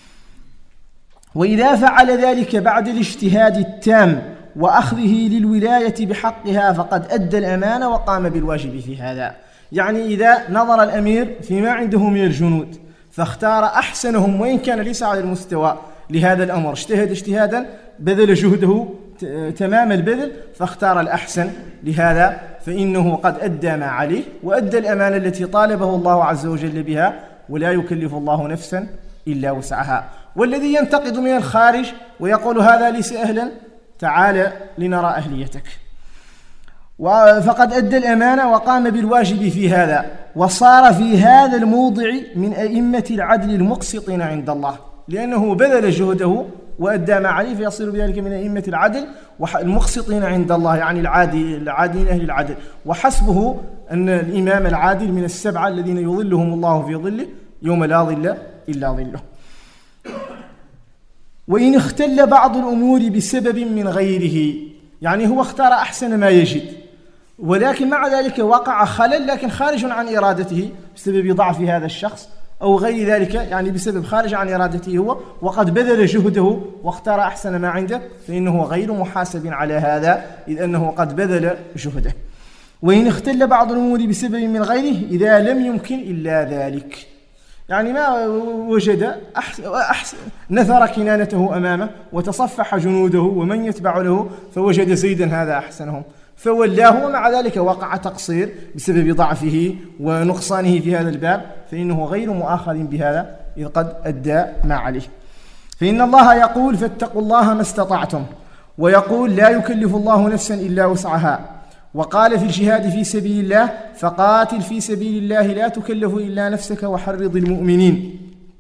وإذا فعل ذلك بعد الاجتهاد التام وأخذه للولاية بحقها فقد أدى الأمانة وقام بالواجب في هذا. يعني إذا نظر الأمير فيما عنده من الجنود فاختار أحسنهم وإن كان ليس على المستوى لهذا الأمر، اجتهد اجتهادا بذل جهده تمام البذل فاختار الأحسن لهذا، فإنه قد أدى ما عليه وأدى الأمانة التي طالبه الله عز وجل بها، ولا يكلف الله نفسا إلا وسعها. والذي ينتقد من الخارج ويقول هذا ليس أهلا، تعال لنرى أهليتك. فقد أدى الأمانة وقام بالواجب في هذا، وصار في هذا الموضع من أئمة العدل المقسطين عند الله، لأنه بذل جهده وأدى ما عليه فيصير بذلك من أئمة العدل المقسطين عند الله، يعني العادي العادين أهل العدل. وحسبه أن الإمام العادل من السبعة الذين يظلهم الله في ظله يوم لا ظل إلا ظله. وإن اختل بعض الأمور بسبب من غيره، يعني هو اختار أحسن ما يجد ولكن مع ذلك وقع خلل لكن خارج عن إرادته بسبب ضعف هذا الشخص أو غير ذلك، يعني بسبب خارج عن إرادته هو، وقد بذل جهده واختار أحسن ما عنده، فإنه غير محاسب على هذا إذ أنه قد بذل جهده. وإن اختل بعض الأمور بسبب من غيره إذا لم يمكن إلا ذلك، يعني ما وجد أحسن أحسن نثر كنانته أمامه وتصفح جنوده ومن يتبع له فوجد زيدا هذا أحسنهم فولاه، ومع ذلك وقع تقصير بسبب ضعفه ونقصانه في هذا الباب، فإنه غير مؤاخذ بهذا إذ قد أدى ما عليه. فإن الله يقول فاتقوا الله ما استطعتم، ويقول لا يكلف الله نفسا إلا وسعها، وقال في الجهاد في سبيل الله فقاتل في سبيل الله لا تكلف إلا نفسك وحرض المؤمنين.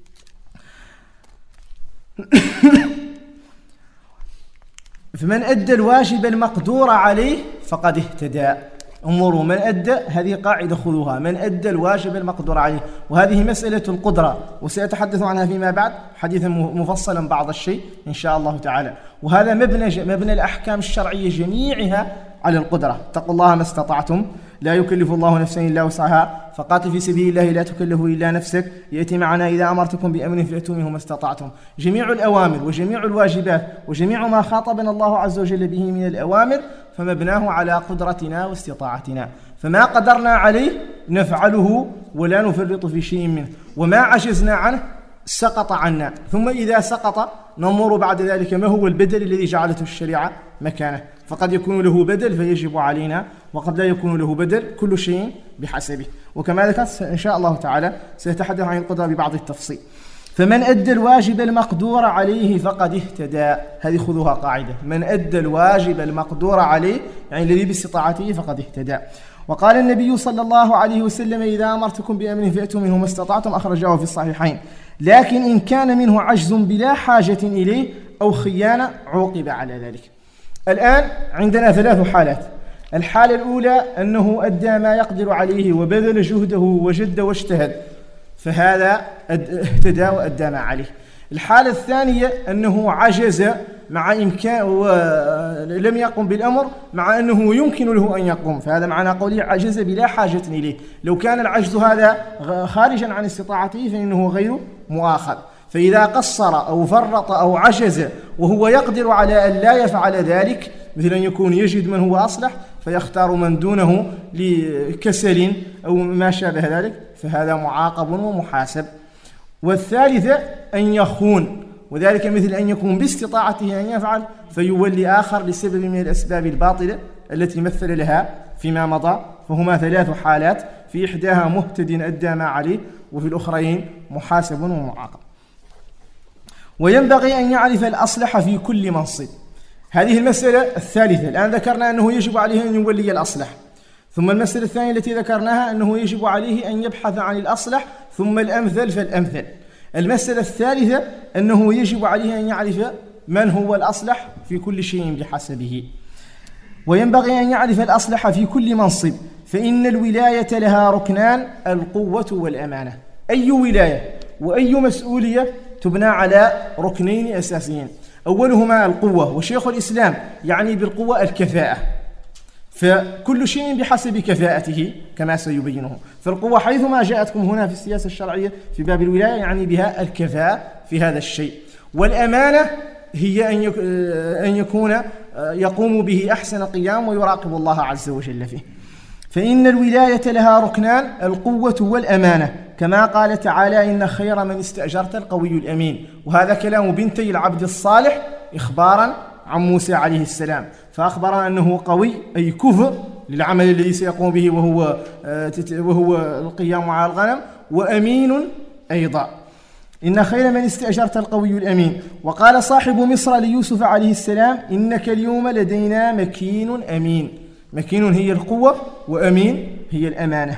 فمن أدى الواجب المقدور عليه فقد اهتدى. انظروا، من أدى، هذه قاعدة خذوها، من أدى الواجب المقدور عليه، وهذه مسألة القدرة وسيتحدث عنها فيما بعد حديثا مفصلا بعض الشيء إن شاء الله تعالى. وهذا مبنى, مبنى الأحكام الشرعية جميعها على القدرة. اتقوا الله ما استطعتم لا يكلف الله نفسا إلا وسعها فقاتل في سبيل الله لا تكلف إلا نفسك. يأتي معنا إذا أمرتكم بأمر فأتوا منه ما استطعتم. جميع الأوامر وجميع الواجبات وجميع ما خاطبنا الله عز وجل به من الأوامر فمبناه على قدرتنا واستطاعتنا، فما قدرنا عليه نفعله ولا نفرط في شيء منه، وما عجزنا عنه سقط عنا. ثم إذا سقط ننظر بعد ذلك ما هو البدل الذي جعلته الشريعة مكانه، فقد يكون له بدل فيجب علينا وقد لا يكون له بدل، كل شيء بحسبه. وكما ذكرت إن شاء الله تعالى سيتحدث عن القدرة ببعض التفصيل. فمن أدى الواجب المقدور عليه فقد اهتدى، هذه خذوها قاعدة، من أدى الواجب المقدور عليه يعني الذي باستطاعته فقد اهتدى. وقال النبي صلى الله عليه وسلم إذا أمرتكم بأمر فأتوا منه ما استطعتم، أخرجه في الصحيحين. لكن إن كان منه عجز بلا حاجة إليه أو خيانة عوقب على ذلك. الآن عندنا ثلاث حالات. الحالة الأولى أنه أدى ما يقدر عليه وبذل جهده وجد واجتهد، فهذا اهتدى وأدى ما عليه. الحالة الثانية أنه عجز مع إمكان ولم يقم بالأمر مع أنه يمكن له أن يقوم، فهذا معنى قوله عجز بلا حاجة إليه. لو كان العجز هذا خارجا عن استطاعته فإنه غير مؤاخذ. فإذا قصر أو فرط أو عجز وهو يقدر على أن لا يفعل ذلك، مثل أن يكون يجد من هو أصلح فيختار من دونه لكسل أو ما شابه ذلك، فهذا معاقب ومحاسب. والثالثة أن يخون، وذلك مثل أن يكون باستطاعته أن يفعل فيولي آخر لسبب من الأسباب الباطلة التي مثل لها فيما مضى. فهما ثلاث حالات، في إحداها مهتد أدى ما عليه، وفي الأخرين محاسب ومعاقب. وينبغي أن يعرف الأصلح في كل منصب. هذه المسألة الثالثة. الآن ذكرنا أنه يجب عليه أن يولي الأصلح، ثم المسألة الثانية التي ذكرناها أنه يجب عليه أن يبحث عن الأصلح، ثم الأمثل فالأمثل. المسألة الثالثة أنه يجب عليه أن يعرف من هو الأصلح في كل شيء بحسبه. وينبغي أن يعرف الأصلح في كل منصب، فإن الولاية لها ركنان: القوة والأمانة. أي ولاية وأي مسؤولية تبنى على ركنين أساسيين، أولهما القوة، وشيخ الإسلام يعني بالقوة الكفاءة، فكل شيء بحسب كفاءته كما سيبينه. فالقوة حيثما جاءتكم هنا في السياسة الشرعية في باب الولاية يعني بها الكفاءة في هذا الشيء. والأمانة هي أن يكون يقوم به أحسن قيام ويراقب الله عز وجل فيه. فإن الولاية لها ركنان: القوة والأمانة، كما قال تعالى: إن خير من استأجرت القوي الأمين. وهذا كلام بنتي العبد الصالح إخبارا عن موسى عليه السلام، فأخبر أنه قوي أي كفء للعمل الذي سيقوم به وهو وهو القيام على الغنم، وأمين أيضا. إن خير من استأجرت القوي الأمين. وقال صاحب مصر ليوسف عليه السلام: إنك اليوم لدينا مكين أمين. مكين هي القوة، وأمين هي الأمانة.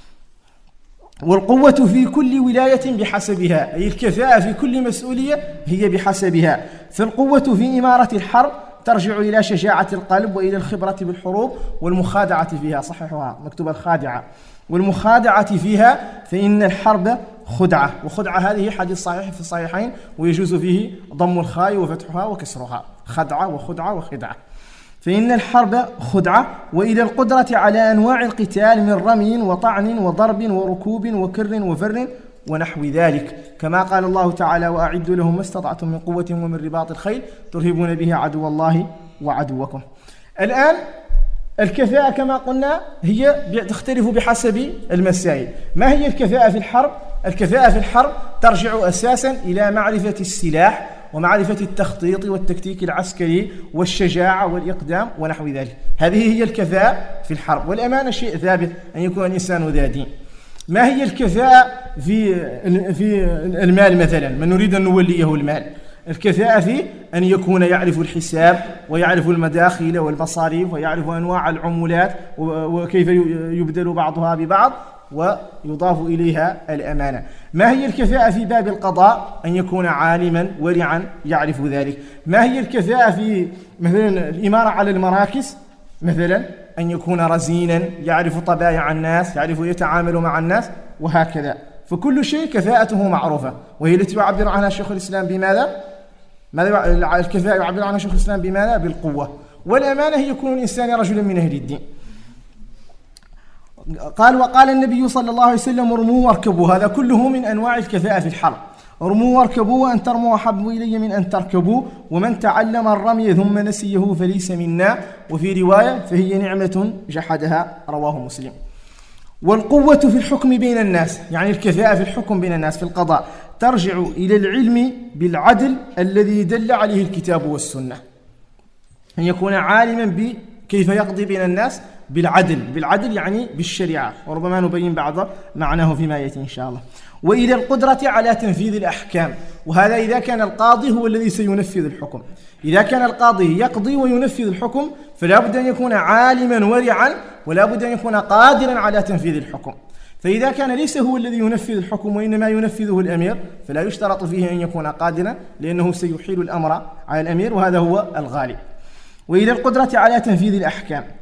والقوة في كل ولاية بحسبها، أي الكفاءة في كل مسؤولية هي بحسبها. فالقوة في إمارة الحرب ترجع إلى شجاعة القلب وإلى الخبرة بالحروب والمخادعة فيها. صححها مكتوب الخادعة. والمخادعة فيها، فإن الحرب خدعة، وخدعة هذه حديث صحيح في الصحيحين، ويجوز فيه ضم الخاء وفتحها وكسرها، خدعة وخدعة وخدعة. فإن الحرب خدعة. وإلى القدرة على أنواع القتال من رمي وطعن وضرب وركوب وكر وفر ونحو ذلك، كما قال الله تعالى: وأعدوا لهم ما استطعتم من قوة ومن رباط الخيل ترهبون به عدو الله وعدوكم. الآن الكفاءة كما قلنا هي تختلف بحسب المسائل. ما هي الكفاءة في الحرب؟ الكفاءة في الحرب ترجع أساسا إلى معرفة السلاح ومعرفة التخطيط والتكتيك العسكري والشجاعة والإقدام ونحو ذلك. هذه هي الكفاءة في الحرب. والأمانة شيء ثابت، أن يكون الإنسان ذا دين. ما هي الكفاءة في في المال مثلا؟ من نريد أن نوليه المال، الكفاءة فيه أن يكون يعرف الحساب ويعرف المداخل والمصاريف ويعرف أنواع العمولات وكيف يبدل بعضها ببعض ويضاف إليها الأمانة. ما هي الكفاءة في باب القضاء؟ أن يكون عالما ورعا يعرف ذلك. ما هي الكفاءة في مثلا الإمارة على المراكز؟ مثلا أن يكون رزينا يعرف طبايع الناس، يعرف يتعامل مع الناس، وهكذا. فكل شيء كفاءته معروفة، وهي التي يعبر عنها شيخ الإسلام بماذا؟ ماذا الكفاءة يعبر عنها شيخ الإسلام بماذا؟ بالقوة. والأمانة هي يكون الإنسان رجلا من أهل الدين. قال: وقال النبي صلى الله عليه وسلم: ارموا واركبوا. هذا كله من أنواع الكفاءة في الحرب. ارموا واركبوا، وأن ترموا أحب إلي من أن تركبوا، ومن تعلم الرمي ثم نسيه فليس منا. وفي رواية: فهي نعمة جحدها، رواه مسلم. والقوة في الحكم بين الناس، يعني الكفاءة في الحكم بين الناس في القضاء، ترجع إلى العلم بالعدل الذي دل عليه الكتاب والسنة. أن يكون عالما بكيف يقضي بين الناس بالعدل. بالعدل يعني بالشريعة، وربما نبين بعض معناه فيما يأتي إن شاء الله. وإلى القدرة على تنفيذ الأحكام، وهذا إذا كان القاضي هو الذي سينفذ الحكم. إذا كان القاضي يقضي وينفذ الحكم فلا بد أن يكون عالما ورعا، ولا بد أن يكون قادرا على تنفيذ الحكم. فإذا كان ليس هو الذي ينفذ الحكم وإنما ينفذه الأمير فلا يشترط فيه أن يكون قادرا، لأنه سيحيل الأمر على الأمير، وهذا هو الغالب. وإلى القدرة على تنفيذ الأحكام.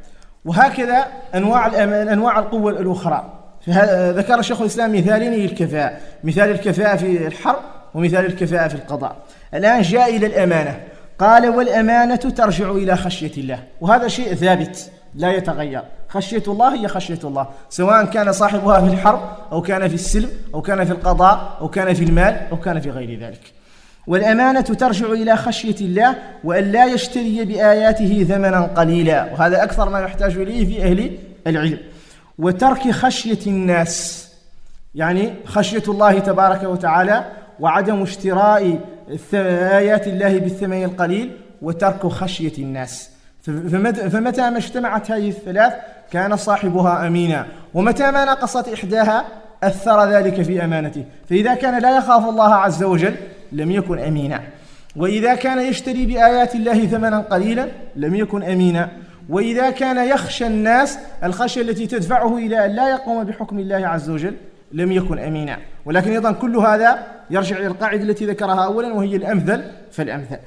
وهكذا أنواع أنواع القوة الأخرى. ذكر شيخ الإسلام مثالين للكفاءة، مثال الكفاءة في الحرب ومثال الكفاءة في القضاء. الآن جاء إلى الأمانة، قال والأمانة ترجع إلى خشية الله، وهذا شيء ثابت لا يتغير. خشية الله هي خشية الله، سواء كان صاحبها في الحرب أو كان في السلم أو كان في القضاء أو كان في المال أو كان في غير ذلك. والأمانة ترجع إلى خشية الله وأن لا يشتري بآياته ثمنا قليلا، وهذا أكثر ما يحتاج إليه في أهل العلم. وترك خشية الناس، يعني خشية الله تبارك وتعالى وعدم اشتراء آيات الله بالثمن القليل، وترك خشية الناس. فمتى ما اجتمعت هذه الثلاث كان صاحبها أمينا، ومتى ما نقصت إحداها أثر ذلك في أمانته. فإذا كان لا يخاف الله عز وجل لم يكن أمينا، وإذا كان يشتري بآيات الله ثمنا قليلا لم يكن أمينا، وإذا كان يخشى الناس الخشية التي تدفعه إلى أن لا يقوم بحكم الله عز وجل لم يكن أمينا. ولكن أيضا كل هذا يرجع إلى القاعدة التي ذكرها أولا، وهي الأمثل فالأمثل.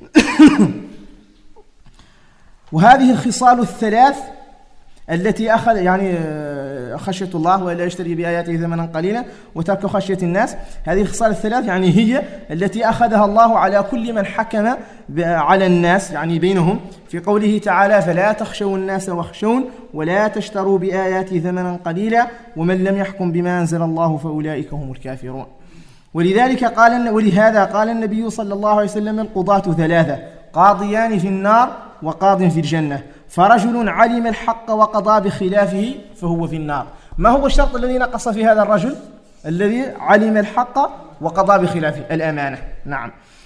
وهذه الخصال الثلاث التي أخذ يعني خشية الله ولا يشتري بآياته ثمنا قليلا وترك خشية الناس، هذه الخصال الثلاث يعني هي التي أخذها الله على كل من حكم على الناس، يعني بينهم، في قوله تعالى فلا تخشوا الناس واخشون ولا تشتروا بآياتي ثمنا قليلا ومن لم يحكم بما أنزل الله فأولئك هم الكافرون. ولذلك قال ولهذا قال النبي صلى الله عليه وسلم القضاة ثلاثة، قاضيان في النار وقاض في الجنة، فرجل علم الحق وقضى بخلافه فهو في النار. ما هو الشرط الذي نقص في هذا الرجل الذي علم الحق وقضى بخلافه؟ الأمانة. نعم.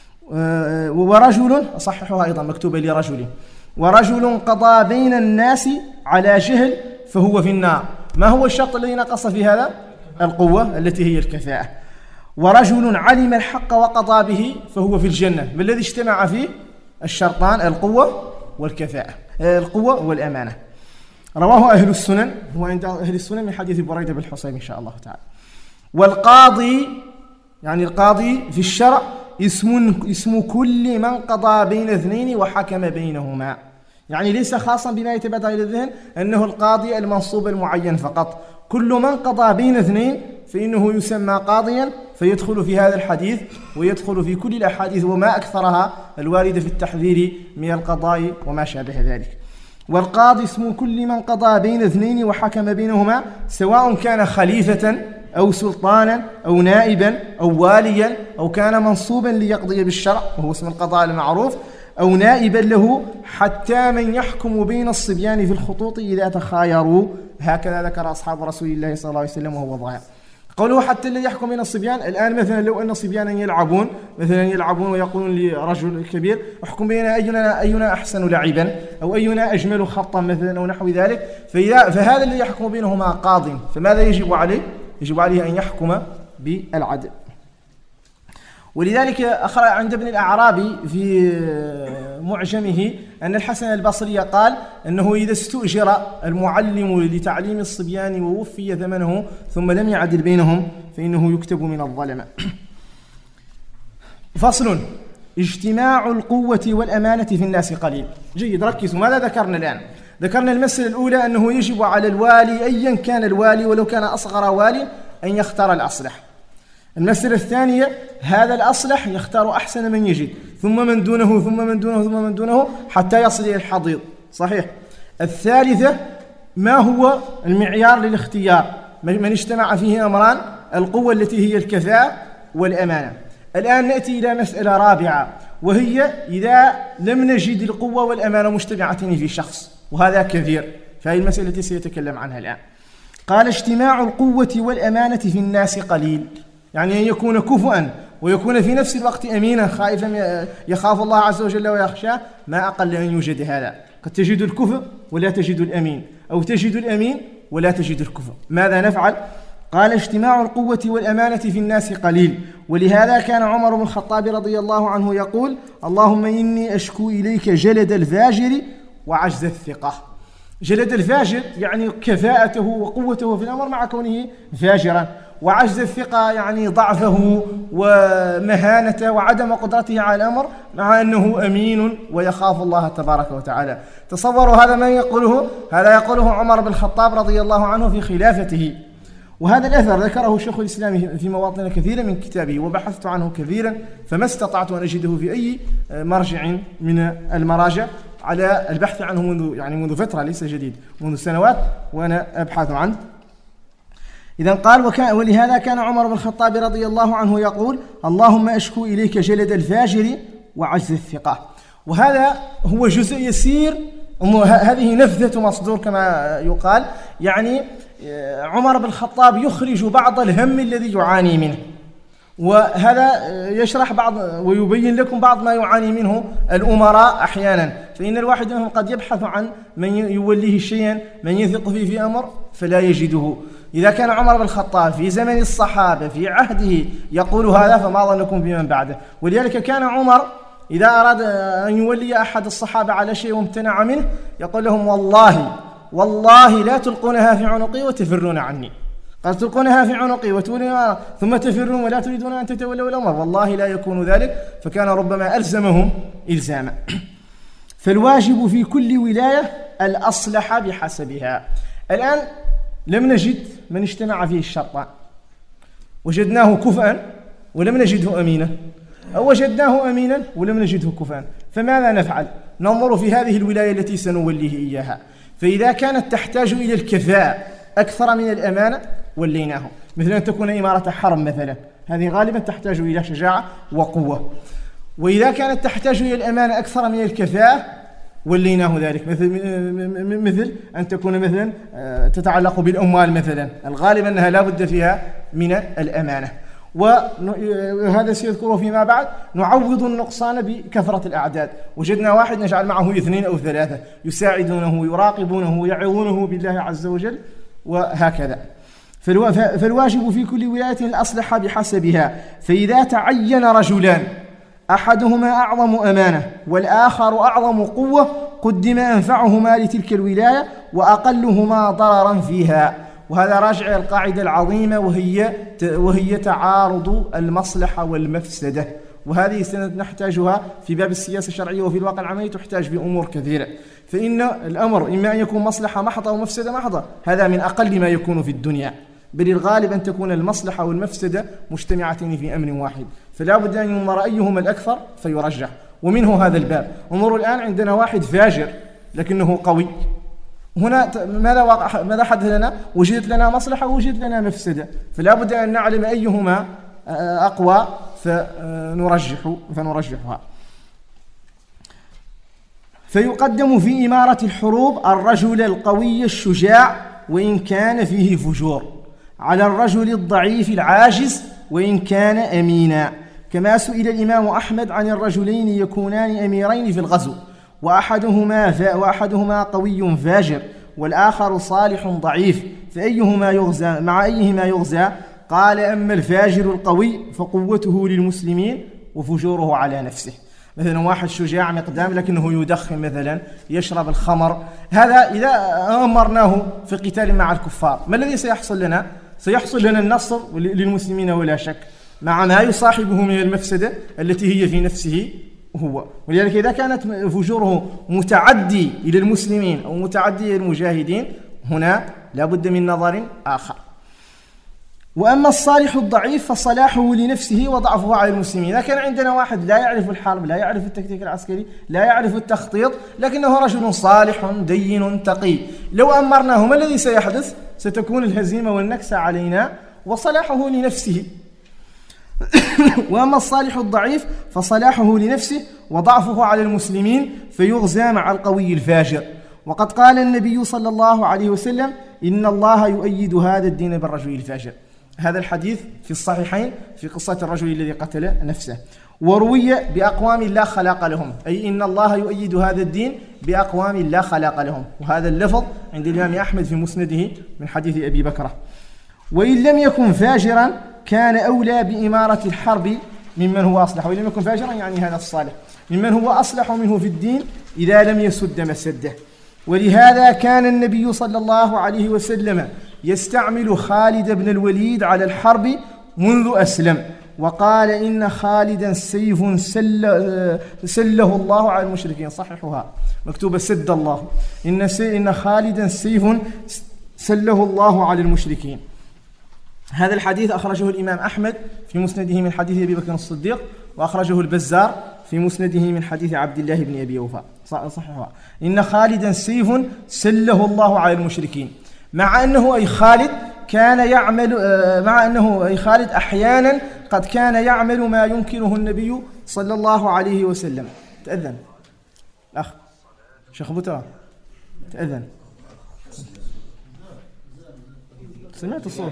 ورجل، أصححها أيضا مكتوبة لرجل، ورجل قضى بين الناس على جهل فهو في النار. ما هو الشرط الذي نقص في هذا؟ القوة التي هي الكفاءة. ورجل علم الحق وقضى به فهو في الجنة. ما الذي اجتمع فيه؟ الشرطان، القوة والكفاءة، القوة والأمانة. رواه أهل السنن، هو عند أهل السنن من حديث بريدة بن الحصيب إن شاء الله تعالى. والقاضي، يعني القاضي في الشرع اسم اسم كل من قضى بين اثنين وحكم بينهما، يعني ليس خاصا بما يتبادر إلى الذهن أنه القاضي المنصوب المعين فقط، كل من قضى بين اثنين فإنه يسمى قاضيا، فيدخل في هذا الحديث ويدخل في كل الأحاديث وما أكثرها الواردة في التحذير من القضاء وما شابه ذلك. والقاضي اسم كل من قضى بين اثنين وحكم بينهما، سواء كان خليفة أو سلطانا أو نائبا أو واليا أو كان منصوبا ليقضي بالشرع وهو اسم القضاء المعروف، أو نائبا له، حتى من يحكم بين الصبيان في الخطوط إذا تخايروا. هكذا ذكر أصحاب رسول الله صلى الله عليه وسلم وهو ظاهر. قوله حتى الذي يحكم بين الصبيان، الآن مثلا لو أن صبيانا يلعبون مثلا يلعبون ويقولون لرجل كبير احكم بين أينا أينا أحسن لعبا أو أينا أجمل خطا مثلا أو نحو ذلك، فهذا الذي يحكم بينهما قاض، فماذا يجب عليه؟ يجب عليه أن يحكم بالعدل. ولذلك أخرج عند ابن الأعرابي في معجمه أن الحسن البصري قال أنه إذا استؤجر المعلم لتعليم الصبيان ووفي ثمنه ثم لم يعدل بينهم فإنه يكتب من الظلمة. فصل: اجتماع القوة والأمانة في الناس قليل. جيد، ركزوا. ماذا ذكرنا الآن؟ ذكرنا المسألة الأولى أنه يجب على الوالي أيا كان الوالي ولو كان أصغر والي أن يختار الأصلح. المسألة الثانية هذا الأصلح يختار أحسن من يجد، ثم من دونه ثم من دونه ثم من دونه حتى يصل إلى الحضيض. صحيح. الثالثة ما هو المعيار للاختيار؟ من اجتمع فيه أمران: القوة التي هي الكفاءة والأمانة. الآن نأتي إلى مسألة رابعة، وهي إذا لم نجد القوة والأمانة مجتمعتين في شخص، وهذا كثير، فهي المسألة التي سيتكلم عنها الآن. قال: اجتماع القوة والأمانة في الناس قليل، يعني أن يكون كفؤا ويكون في نفس الوقت أمينا خائفا يخاف الله عز وجل ويخشاه، ما أقل أن يوجد هذا. قد تجد الكفء ولا تجد الأمين، أو تجد الأمين ولا تجد الكفء. ماذا نفعل؟ قال: اجتماع القوة والأمانة في الناس قليل، ولهذا كان عمر بن الخطاب رضي الله عنه يقول: اللهم إني أشكو إليك جلد الفاجر وعجز الثقة. جلد الفاجر يعني كفاءته وقوته في الأمر مع كونه فاجرا، وعجز الثقة يعني ضعفه ومهانته وعدم قدرته على الأمر مع أنه أمين ويخاف الله تبارك وتعالى. تصوروا هذا من يقوله، هذا يقوله عمر بن الخطاب رضي الله عنه في خلافته. وهذا الأثر ذكره شيخ الإسلام في مواطن كثيرة من كتابه، وبحثت عنه كثيرا فما استطعت أن أجده في أي مرجع من المراجع على البحث عنه منذ يعني منذ فترة ليس جديد، منذ سنوات وأنا أبحث عنه. إذا قال وكان ولهذا كان عمر بن الخطاب رضي الله عنه يقول اللهم أشكو إليك جلد الفاجر وعجز الثقة. وهذا هو جزء يسير، هذه نفذة مصدور كما يقال، يعني عمر بن الخطاب يخرج بعض الهم الذي يعاني منه، وهذا يشرح بعض ويبين لكم بعض ما يعاني منه الأمراء أحيانا. فإن الواحد منهم قد يبحث عن من يوليه شيئا من يثق فيه في أمر فلا يجده. إذا كان عمر بن الخطاب في زمن الصحابة في عهده يقول هذا فما ظنكم بمن بعده. ولذلك كان عمر إذا أراد أن يولي أحد الصحابة على شيء وامتنع منه يقول لهم والله والله لا تلقونها في عنقي وتفرون عني. قال تلقونها في عنقي وتولون ثم تفرون ولا تريدون أن تتولوا الأمر، والله لا يكون ذلك. فكان ربما ألزمهم إلزاما. فالواجب في كل ولاية الأصلح بحسبها. الآن لم نجد من اجتمع فيه الشرطان، وجدناه كفءا ولم نجده أمينا، أو وجدناه أمينا ولم نجده كفءا، فماذا نفعل؟ ننظر في هذه الولاية التي سنوليه إياها، فإذا كانت تحتاج إلى الكفاءة أكثر من الأمانة وليناه، مثل أن تكون إمارة حرم مثلا، هذه غالبا تحتاج إلى شجاعة وقوة. وإذا كانت تحتاج إلى الأمانة أكثر من الكفاءة وليناه ذلك، مثل مثل أن تكون مثلا تتعلق بالأموال مثلا، الغالب أنها لا بد فيها من الأمانة. وهذا سيذكره فيما بعد. نعوض النقصان بكثرة الأعداد، وجدنا واحد نجعل معه اثنين أو ثلاثة يساعدونه يراقبونه يعظونه بالله عز وجل، وهكذا. فالواجب في كل ولاية الأصلح بحسبها. فإذا تعين رجلان أحدهما أعظم أمانة والآخر أعظم قوة قدم أنفعهما لتلك الولاية وأقلهما ضررا فيها. وهذا راجع إلى القاعدة العظيمة وهي وهي تعارض المصلحة والمفسدة، وهذه سنحتاجها في باب السياسة الشرعية وفي الواقع العملي، تحتاج بأمور كثيرة. فإن الأمر إما أن يكون مصلحة محضة ومفسدة محضة، هذا من أقل ما يكون في الدنيا، بل الغالب أن تكون المصلحة والمفسدة مجتمعتين في أمر واحد، فلا بد أن ينظر أيهما الأكثر فيرجح. ومنه هذا الباب. انظروا الآن عندنا واحد فاجر لكنه قوي، هنا ماذا وقع ماذا حدث لنا؟ وجدت لنا مصلحة ووجدت لنا مفسدة، فلا بد أن نعلم أيهما أقوى فنرجح فنرجحها. فيقدم في إمارة الحروب الرجل القوي الشجاع وإن كان فيه فجور على الرجل الضعيف العاجز وإن كان أمينا، كما سئل الإمام أحمد عن الرجلين يكونان أميرين في الغزو وأحدهما, وأحدهما قوي فاجر والآخر صالح ضعيف، فأيهما يغزى مع أيهما يغزى؟ قال أما الفاجر القوي فقوته للمسلمين وفجوره على نفسه. مثلا واحد شجاع مقدام لكنه يدخن مثلا، يشرب الخمر، هذا إذا أمرناه في قتال مع الكفار ما الذي سيحصل لنا؟ سيحصل لنا النصر للمسلمين ولا شك، مع ما يصاحبه من المفسدة التي هي في نفسه هو. ولذلك إذا كانت فجوره متعدي إلى المسلمين أو متعدي إلى المجاهدين هنا لا بد من نظر آخر. وأما الصالح الضعيف فصلاحه لنفسه وضعفه على المسلمين. إذا كان عندنا واحد لا يعرف الحرب، لا يعرف التكتيك العسكري، لا يعرف التخطيط، لكنه رجل صالح دين تقي، لو أمرناه ما الذي سيحدث؟ ستكون الهزيمة والنكسة علينا وصلاحه لنفسه. وأما الصالح الضعيف فصلاحه لنفسه وضعفه على المسلمين فيغزى مع القوي الفاجر. وقد قال النبي صلى الله عليه وسلم إن الله يؤيد هذا الدين بالرجل الفاجر. هذا الحديث في الصحيحين في قصة الرجل الذي قتل نفسه، وروي بأقوام لا خلاق لهم، أي إن الله يؤيد هذا الدين بأقوام لا خلاق لهم، وهذا اللفظ عند الإمام أحمد في مسنده من حديث أبي بكرة. وإن لم يكن فاجرا كان أولى بإمارة الحرب ممن هو أصلح، وإن لم يكن فاجرا يعني هذا الصالح ممن هو أصلح منه في الدين إذا لم يسد مسده. ولهذا كان النبي صلى الله عليه وسلم يستعمل خالد بن الوليد على الحرب منذ أسلم، وقال إن خالدا سيف سل سله الله على المشركين. صححها مكتوبة سد الله. إن, إن خالدا سيف سله الله على المشركين. هذا الحديث أخرجه الإمام أحمد في مسنده من حديث أبي بكر الصديق، وأخرجه البزار في مسنده من حديث عبد الله بن أبي أوفى. صححها. إن خالدا سيف سله الله على المشركين، مع أنه أي خالد كان يعمل مع أنه أي خالد أحيانا قد كان يعمل ما ينكره النبي صلى الله عليه وسلم. تأذن الأخ شيخ بوترا، تأذن. سمعت الصوت؟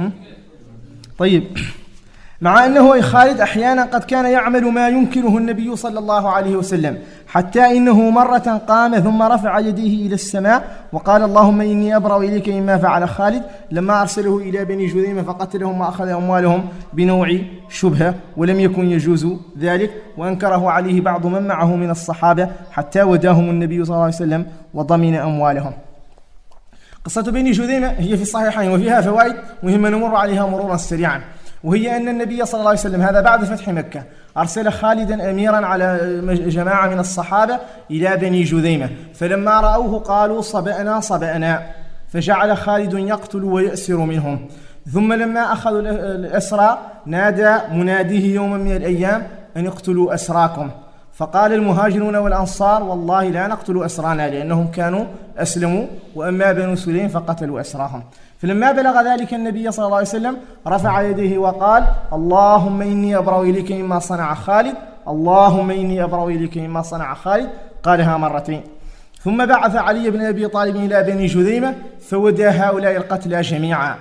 طيب. مع أنه أي خالد أحيانا قد كان يعمل ما ينكره النبي صلى الله عليه وسلم، حتى إنه مرة قام ثم رفع يديه إلى السماء وقال اللهم إني أبرأ إليك مما فعل خالد، لما أرسله إلى بني جذيمة فقتلهم وأخذ أموالهم بنوع شبهة، ولم يكن يجوز ذلك، وأنكره عليه بعض من معه من الصحابة حتى وداهم النبي صلى الله عليه وسلم وضمن أموالهم. قصة بني جذيمة هي في الصحيحين، وفيها فوائد مهمة نمر عليها مرورا سريعا، وهي أن النبي صلى الله عليه وسلم هذا بعد فتح مكة أرسل خالدا أميرا على جماعة من الصحابة إلى بني جذيمة، فلما رأوه قالوا صبأنا صبأنا، فجعل خالد يقتل ويأسر منهم. ثم لما أخذوا الأسرى نادى مناديه يوما من الأيام أن اقتلوا أسراكم، فقال المهاجرون والأنصار والله لا نقتل أسرانا، لأنهم كانوا أسلموا، وأما بنو سليم فقتلوا أسراهم. فلما بلغ ذلك النبي صلى الله عليه وسلم رفع يديه وقال اللهم إني أبرأ إليك مما صنع خالد، اللهم إني أبرأ إليك مما صنع خالد، قالها مرتين. ثم بعث علي بن أبي طالب إلى بني جذيمة فودى هؤلاء القتلى جميعا،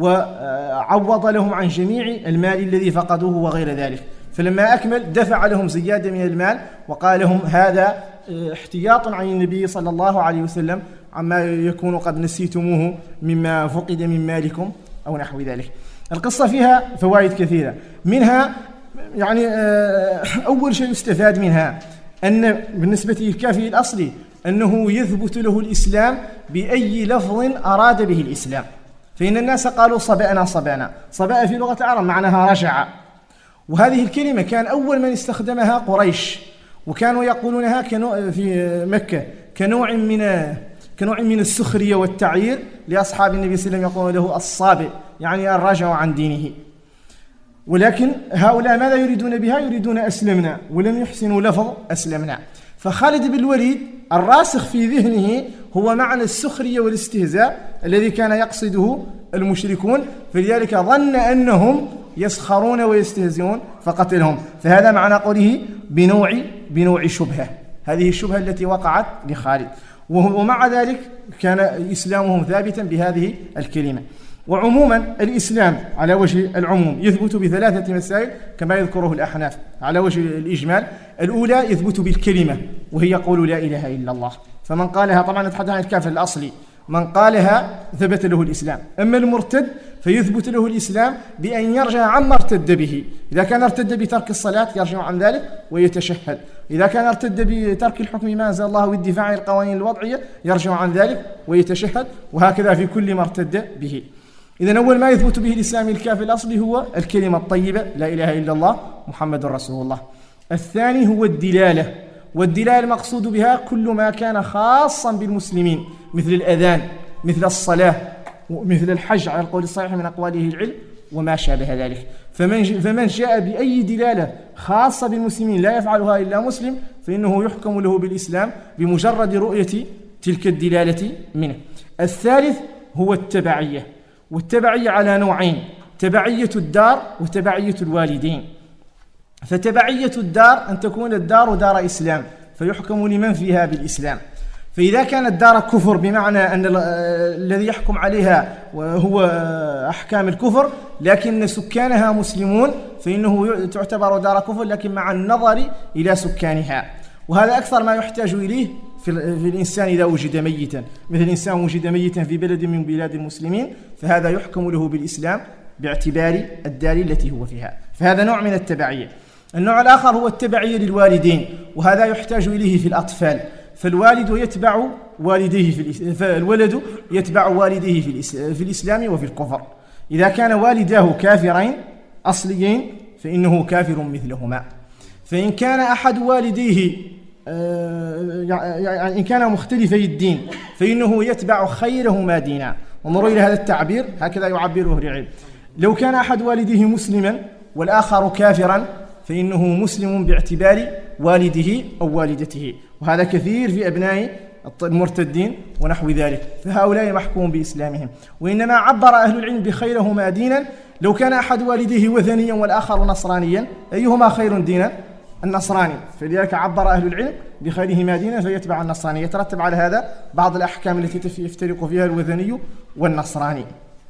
وعوض لهم عن جميع المال الذي فقدوه وغير ذلك. فلما أكمل دفع لهم زيادة من المال وقال لهم هذا احتياط عن النبي صلى الله عليه وسلم عما يكون قد نسيتموه مما فقد من مالكم أو نحو ذلك. القصة فيها فوائد كثيرة، منها يعني أول شيء يستفاد منها أن بالنسبة للكافر الأصلي أنه يثبت له الإسلام بأي لفظ أراد به الإسلام. فإن الناس قالوا صبأنا صبأنا، صبأ في لغة العرب معناها رجع، وهذه الكلمة كان أول من استخدمها قريش، وكانوا يقولونها في مكة كنوع من كنوع من السخرية والتعيير لأصحاب النبي صلى الله عليه وسلم، يقول له الصابئ يعني الرجع عن دينه. ولكن هؤلاء ماذا يريدون بها؟ يريدون أسلمنا، ولم يحسنوا لفظ أسلمنا. فخالد بن الوليد الراسخ في ذهنه هو معنى السخرية والاستهزاء الذي كان يقصده المشركون، فلذلك ظن أنهم يسخرون ويستهزئون فقتلهم. فهذا معنى قوله بنوع بنوع شبهة، هذه الشبهة التي وقعت لخالد، ومع ذلك كان إسلامهم ثابتا بهذه الكلمة. وعموما الإسلام على وجه العموم يثبت بثلاثة مسائل كما يذكره الأحناف على وجه الإجمال. الأولى يثبت بالكلمة وهي قول لا إله إلا الله، فمن قالها طبعا نتحدث عن الكافر الأصلي، من قالها ثبت له الإسلام. أما المرتد فيثبت له الإسلام بأن يرجع عما ارتد به، إذا كان ارتد بترك الصلاة يرجع عن ذلك ويتشهد، إذا كان ارتد بترك الحكم ما أنزل الله والدفاع عن القوانين الوضعية يرجع عن ذلك ويتشهد، وهكذا في كل ما ارتد به. إذن أول ما يثبت به الإسلام الكافر الأصلي هو الكلمة الطيبة لا إله إلا الله محمد رسول الله. الثاني هو الدلالة، والدلالة المقصود بها كل ما كان خاصا بالمسلمين مثل الأذان، مثل الصلاة، مثل الحج على القول الصحيح من أقواله العلم وما شابه ذلك. فمن فمن جاء بأي دلالة خاصة بالمسلمين لا يفعلها إلا مسلم فإنه يحكم له بالإسلام بمجرد رؤية تلك الدلالة منه. الثالث هو التبعية، والتبعية على نوعين، تبعية الدار وتبعية الوالدين. فتبعية الدار أن تكون الدار دار إسلام فيحكم لمن فيها بالإسلام، فإذا كانت دار كفر بمعنى أن الذي يحكم عليها هو أحكام الكفر لكن سكانها مسلمون فإنه تعتبر دار كفر لكن مع النظر إلى سكانها. وهذا أكثر ما يحتاج إليه في الإنسان إذا وجد ميتا، مثل إنسان وجد ميتا في بلد من بلاد المسلمين فهذا يحكم له بالإسلام باعتبار الدار التي هو فيها، فهذا نوع من التبعية. النوع الآخر هو التبعية للوالدين، وهذا يحتاج إليه في الأطفال، فالوالد يتبع والديه في الإسلام، فالولد يتبع والديه في الإسلام وفي الكفر. إذا كان والداه كافرين أصليين فإنه كافر مثلهما. فإن كان أحد والديه يعني إن كان مختلفي الدين فإنه يتبع خيرهما دينا. انظروا إلى هذا التعبير، هكذا يعبره أهل العلم. لو كان أحد والديه مسلما والآخر كافرا فإنه مسلم باعتبار والده أو والدته، وهذا كثير في أبناء المرتدين ونحو ذلك، فهؤلاء محكوم بإسلامهم. وإنما عبر أهل العلم بخيرهما دينا لو كان أحد والديه وثنيا والآخر نصرانيا، أيهما خير دينا؟ النصراني، فلذلك عبر أهل العلم بخيرهما دينا فيتبع النصراني. يترتب على هذا بعض الأحكام التي يفترق فيها الوثني والنصراني.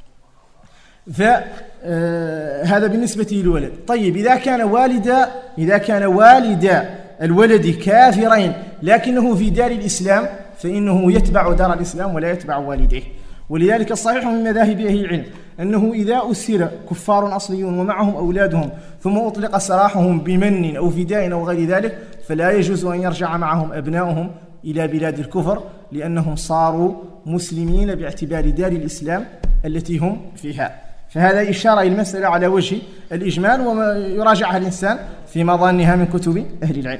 فهذا بالنسبة للولد. طيب إذا كان والد إذا كان والد الولد كافرين لكنه في دار الإسلام فإنه يتبع دار الإسلام ولا يتبع والديه. ولذلك الصحيح من مذاهب أهل العلم أنه إذا أسر كفار أصليون ومعهم أولادهم ثم أطلق سراحهم بمن أو فداء أو غير ذلك فلا يجوز أن يرجع معهم أبناؤهم إلى بلاد الكفر، لأنهم صاروا مسلمين باعتبار دار الإسلام التي هم فيها. فهذا إشارة إلى المسألة على وجه الإجمال، وما يراجعها الإنسان في مظانها من كتب أهل العلم.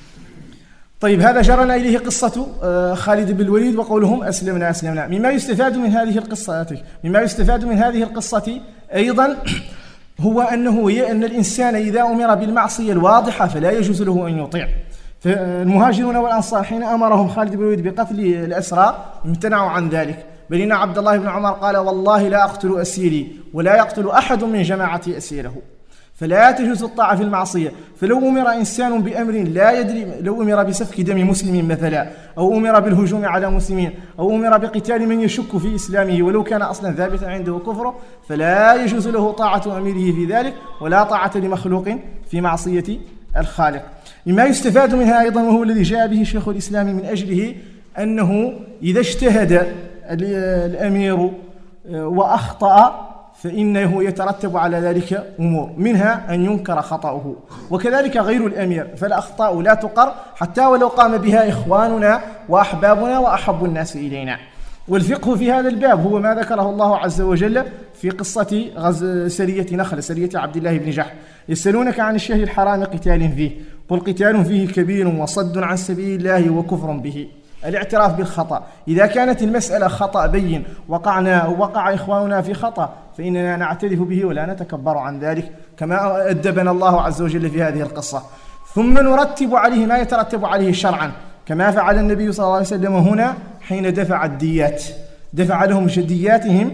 طيب هذا جرنا إليه قصة خالد بن الوليد وقولهم أسلمنا أسلمنا. مما يستفاد من هذه القصة مما يستفاد من هذه القصة أيضا هو أنه أن الإنسان إذا أمر بالمعصية الواضحة فلا يجوز له أن يطيع. فالمهاجرون والأنصار حين أمرهم خالد بن الوليد بقتل الأسرى امتنعوا عن ذلك، بل إن عبد الله بن عمر قال والله لا أقتل أسيري ولا يقتل أحد من جماعتي أسيره. فلا تجوز الطاعة في المعصية. فلو أمر إنسان بأمر لا يدري، لو أمر بسفك دم مسلم مثلا، أو أمر بالهجوم على مسلمين، أو أمر بقتال من يشك في إسلامه ولو كان أصلا ثابتا عنده كفره، فلا يجوز له طاعة أميره في ذلك ولا طاعة لمخلوق في معصية الخالق. مما يستفاد منها أيضا وهو الذي جاء به شيخ الإسلام من أجله أنه إذا اجتهد الأمير وأخطأ فإنه يترتب على ذلك أمور، منها أن ينكر خطأه، وكذلك غير الأمير، فالأخطاء لا تقر حتى ولو قام بها إخواننا وأحبابنا وأحب الناس إلينا. والفقه في هذا الباب هو ما ذكره الله عز وجل في قصة غز سرية نخل، سرية عبد الله بن جحش. يسألونك عن الشهر الحرام قتال فيه، قل قتال فيه كبير وصد عن سبيل الله وكفر به. الاعتراف بالخطأ، إذا كانت المسألة خطأ بين وقعنا وقع إخواننا في خطأ فإننا نعترف به ولا نتكبر عن ذلك كما أدبنا الله عز وجل في هذه القصة، ثم نرتب عليه ما يترتب عليه شرعا كما فعل النبي صلى الله عليه وسلم هنا حين دفع الديات، دفع لهم دياتهم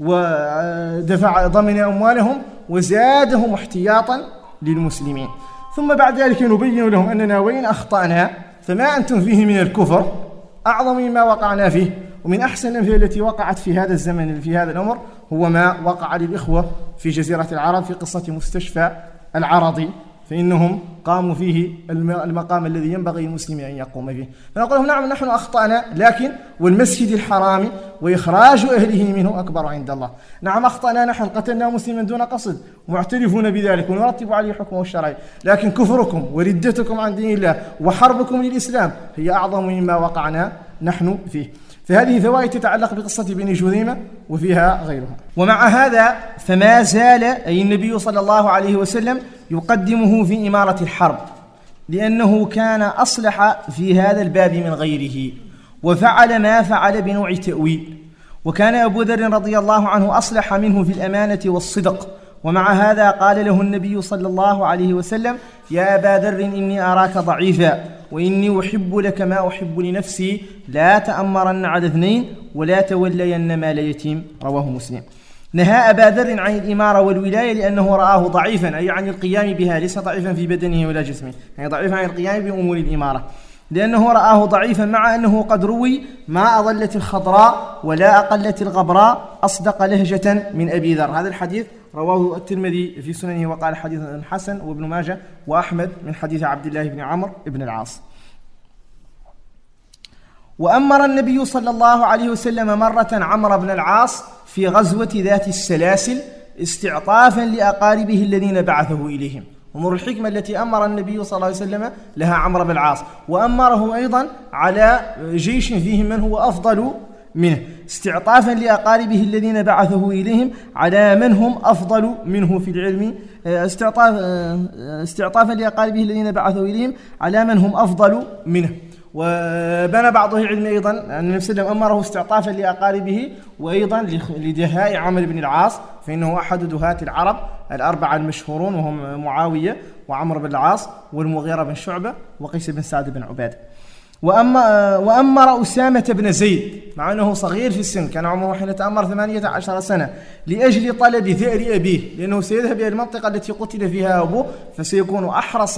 ودفع ضمن أموالهم وزادهم احتياطا للمسلمين. ثم بعد ذلك نبين لهم أننا وإن أخطأنا فما أنتم فيه من الكفر أعظم مما وقعنا فيه. ومن أحسن الأمثلة التي وقعت في هذا الزمن في هذا الأمر هو ما وقع للإخوة في جزيرة العرب في قصة مستشفى العرضي، فإنهم قاموا فيه المقام الذي ينبغي المسلم أن يقوم به. فنقول لهم نعم نحن أخطأنا، لكن والمسجد الحرام وإخراج أهله منه أكبر عند الله. نعم أخطأنا، نحن قتلنا مسلما دون قصد معترفون بذلك ونرتب عليه حكمه الشرعي، لكن كفركم وردتكم عن دين الله وحربكم للإسلام هي أعظم مما وقعنا نحن فيه. فهذه فوائد تتعلق بقصة بني جذيمة وفيها غيرها. ومع هذا فما زال أي النبي صلى الله عليه وسلم يقدمه في إمارة الحرب، لأنه كان أصلح في هذا الباب من غيره وفعل ما فعل بنوع تأويل، وكان أبو ذر رضي الله عنه أصلح منه في الأمانة والصدق. ومع هذا قال له النبي صلى الله عليه وسلم يا أبا ذر إني أراك ضعيفا وإني أحب لك ما أحب لنفسي، لا تأمرن على اثنين ولا تولين مال يتيم، رواه مسلم. نهى أبا ذر عن الإمارة والولاية لأنه رآه ضعيفا، أي عن القيام بها، ليس ضعيفا في بدنه ولا جسمه، يعني ضعيفا عن القيام بأمور الإمارة، لأنه رآه ضعيفا مع أنه قد روي ما أضلت الخضراء ولا أقلت الغبراء أصدق لهجة من أبي ذر. هذا الحديث رواه الترمذي في سننه وقال حديث حسن، وابن ماجه وأحمد من حديث عبد الله بن عمرو بن العاص. وأمر النبي صلى الله عليه وسلم مرة عمرو بن العاص في غزوة ذات السلاسل استعطافا لأقاربه الذين بعثه إليهم، أمور الحكمة التي أمر النبي صلى الله عليه وسلم لها عمرو بن العاص، وأمره أيضا على جيش فيه من هو أفضل منه، استعطافا لأقاربه الذين بعثه إليهم على من هم أفضل منه في العلم، استعطاف استعطافا لأقاربه الذين بعثه إليهم على من هم أفضل منه. وبنى بعض أهل العلم أيضا أن النبي صلى الله عليه وسلم أمره استعطافا لأقاربه وأيضا لدهاء عمرو بن العاص، فإنه أحد دهاة العرب الأربعة المشهورون، وهم معاوية وعمرو بن العاص والمغيرة بن شعبة وقيس بن سعد بن عبادة. وأما وأمر أسامة بن زيد مع أنه صغير في السن، كان عمره حين تأمر ثمانية عشر سنة، لأجل طلب ثأر أبيه، لأنه سيذهب إلى المنطقة التي قتل فيها أبوه، فسيكون أحرص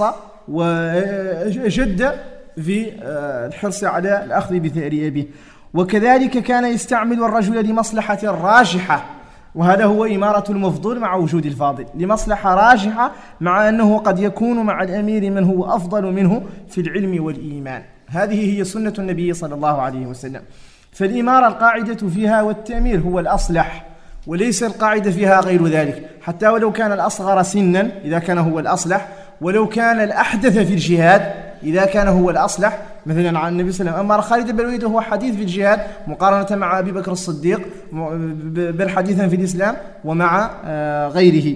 وجد في الحرص على الأخذ بثأر أبيه. وكذلك كان يستعمل الرجل لمصلحة راجحة، وهذا هو إمارة المفضول مع وجود الفاضل، لمصلحة راجحة، مع أنه قد يكون مع الأمير من هو أفضل منه في العلم والإيمان. هذه هي سنة النبي صلى الله عليه وسلم. فالإمارة القاعدة فيها والتأمير هو الأصلح، وليس القاعدة فيها غير ذلك، حتى ولو كان الأصغر سنا إذا كان هو الأصلح، ولو كان الأحدث في الجهاد إذا كان هو الأصلح. مثلا عن النبي صلى الله عليه وسلم أمر خالد بن الوليد وهو حديث في الجهاد مقارنة مع أبي بكر الصديق، بل حديثا في الإسلام ومع غيره.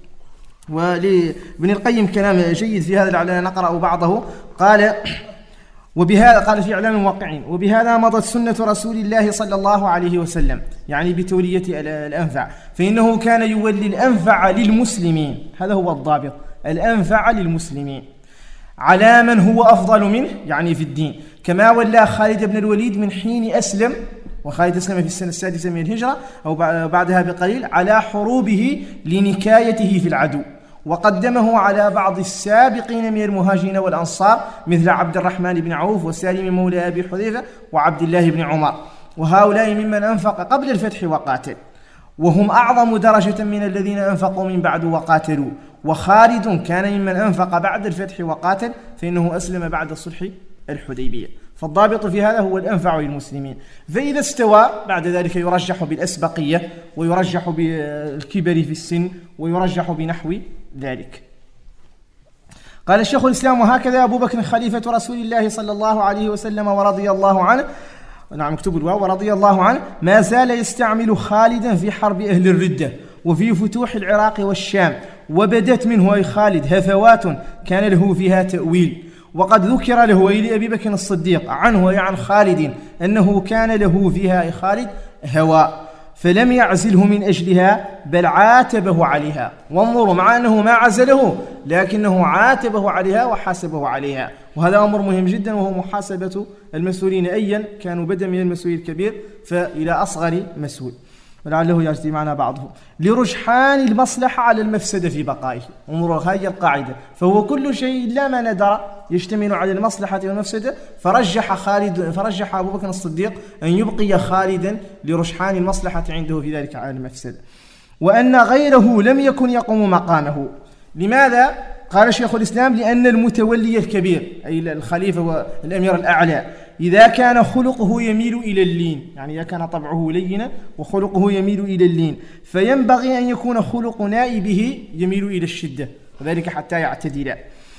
ولابن القيم كلام جيد في هذا لعلنا نقرأ بعضه. قال وبهذا قال في إعلام الموقعين: وبهذا مضت سنة رسول الله صلى الله عليه وسلم، يعني بتولية الأنفع، فإنه كان يولي الأنفع للمسلمين، هذا هو الضابط، الأنفع للمسلمين على من هو أفضل منه، يعني في الدين، كما ولى خالد بن الوليد من حين أسلم، وخالد أسلم في السنة السادسة من الهجرة أو بعدها بقليل، على حروبه لنكايته في العدو، وقدمه على بعض السابقين من المهاجرين والأنصار مثل عبد الرحمن بن عوف وسالم مولى أبي حذيفة وعبد الله بن عمر، وهؤلاء ممن أنفق قبل الفتح وقاتل، وهم أعظم درجة من الذين أنفقوا من بعد وقاتلوا. وخالد كان ممن أنفق بعد الفتح وقاتل، فإنه أسلم بعد صلح الحديبية. فالضابط في هذا هو الأنفع للمسلمين. فإذا استوى بعد ذلك يرجح بالأسبقية، ويرجح بالكبر في السن، ويرجح بنحو ذلك. قال الشيخ الإسلام: وهكذا أبو بكر خليفة رسول الله صلى الله عليه وسلم ورضي الله عنه، نعم مكتوب الواو، ورضي الله عنه، ما زال يستعمل خالدا في حرب أهل الردة وفي فتوح العراق والشام، وبدت منه أي خالد هفوات كان له فيها تأويل. وقد ذكر له أي لأبي بكر الصديق عنه أي عن خالد أنه كان له فيها أي خالد هوى، فلم يعزله من أجلها بل عاتبه عليها. وانظروا، مع أنه ما عزله لكنه عاتبه عليها وحاسبه عليها، وهذا أمر مهم جدا، وهو محاسبة المسؤولين أيا كانوا، بدءا من المسؤول الكبير فإلى أصغر مسؤول، ولعله يجري معنا بعضه، لرجحان المصلحة على المفسدة في بقائه. انظروا، هذه القاعدة، فهو كل شيء إلا ما ندر يشتمل على المصلحة والمفسدة، فرجح خالد فرجح أبو بكر الصديق أن يبقي خالدا لرجحان المصلحة عنده في ذلك على المفسدة، وأن غيره لم يكن يقوم مقامه. لماذا؟ قال شيخ الإسلام: لأن المتولي الكبير أي الخليفة والأمير الأعلى إذا كان خلقه يميل إلى اللين، يعني إذا كان طبعه لينا وخلقه يميل إلى اللين، فينبغي أن يكون خلق نائبه يميل إلى الشدة، وذلك حتى يعتدل.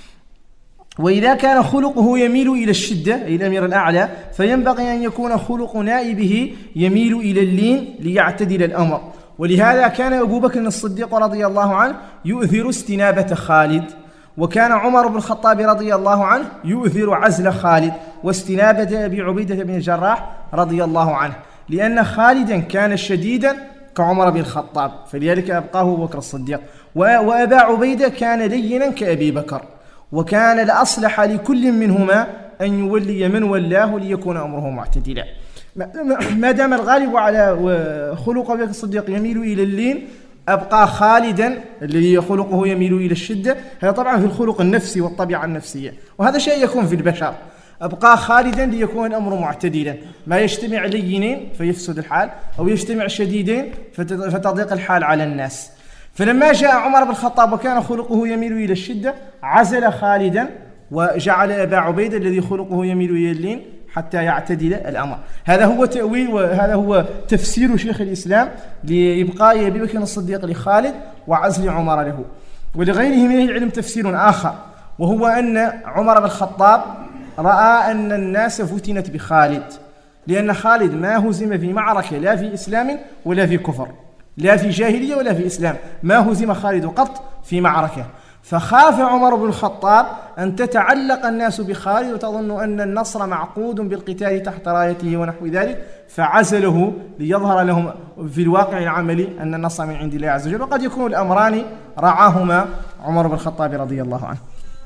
وإذا كان خلقه يميل إلى الشدة أي الأمير الأعلى، فينبغي أن يكون خلق نائبه يميل إلى اللين ليعتدل الأمر. ولهذا كان أبو بكر الصديق رضي الله عنه يؤثر استنابة خالد، وكان عمر بن الخطاب رضي الله عنه يؤثر عزل خالد واستنابة أبي عبيدة بن الجراح رضي الله عنه، لأن خالدا كان شديدا كعمر بن الخطاب، فلذلك أبقاه أبو بكر الصديق. وأبا عبيدة كان لينا كأبي بكر، وكان الأصلح لكل منهما أن يولي من ولاه ليكون أمره معتدلا. ما دام الغالب على خلق أبي بكر الصديق يميل إلى اللين، أبقى خالدا الذي خلقه يميل إلى الشدة، هذا طبعا في الخلق النفسي والطبيعة النفسية، وهذا شيء يكون في البشر. أبقى خالدا ليكون الأمر معتدلا، ما يجتمع لينين فيفسد الحال، أو يجتمع شديدين فتضيق الحال على الناس. فلما جاء عمر بن الخطاب وكان خلقه يميل إلى الشدة، عزل خالدا وجعل أبا عبيدة الذي خلقه يميل إلى اللين حتى يعتدل الأمر. هذا هو تأويل، وهذا هو تفسير شيخ الإسلام لإبقاء أبي بكر الصديق لخالد وعزل عمر له. ولغيره من العلم تفسير آخر، وهو أن عمر بن الخطاب رأى أن الناس فتنت بخالد، لأن خالد ما هزم في معركة لا في إسلام ولا في كفر، لا في جاهلية ولا في إسلام، ما هزم خالد قط في معركة. فخاف عمر بن الخطاب أن تتعلق الناس بخالد وتظن أن النصر معقود بالقتال تحت رايته ونحو ذلك، فعزله ليظهر لهم في الواقع العملي أن النصر من عند الله عز وجل. وقد يكون الأمران رعاهما عمر بن الخطاب رضي الله عنه.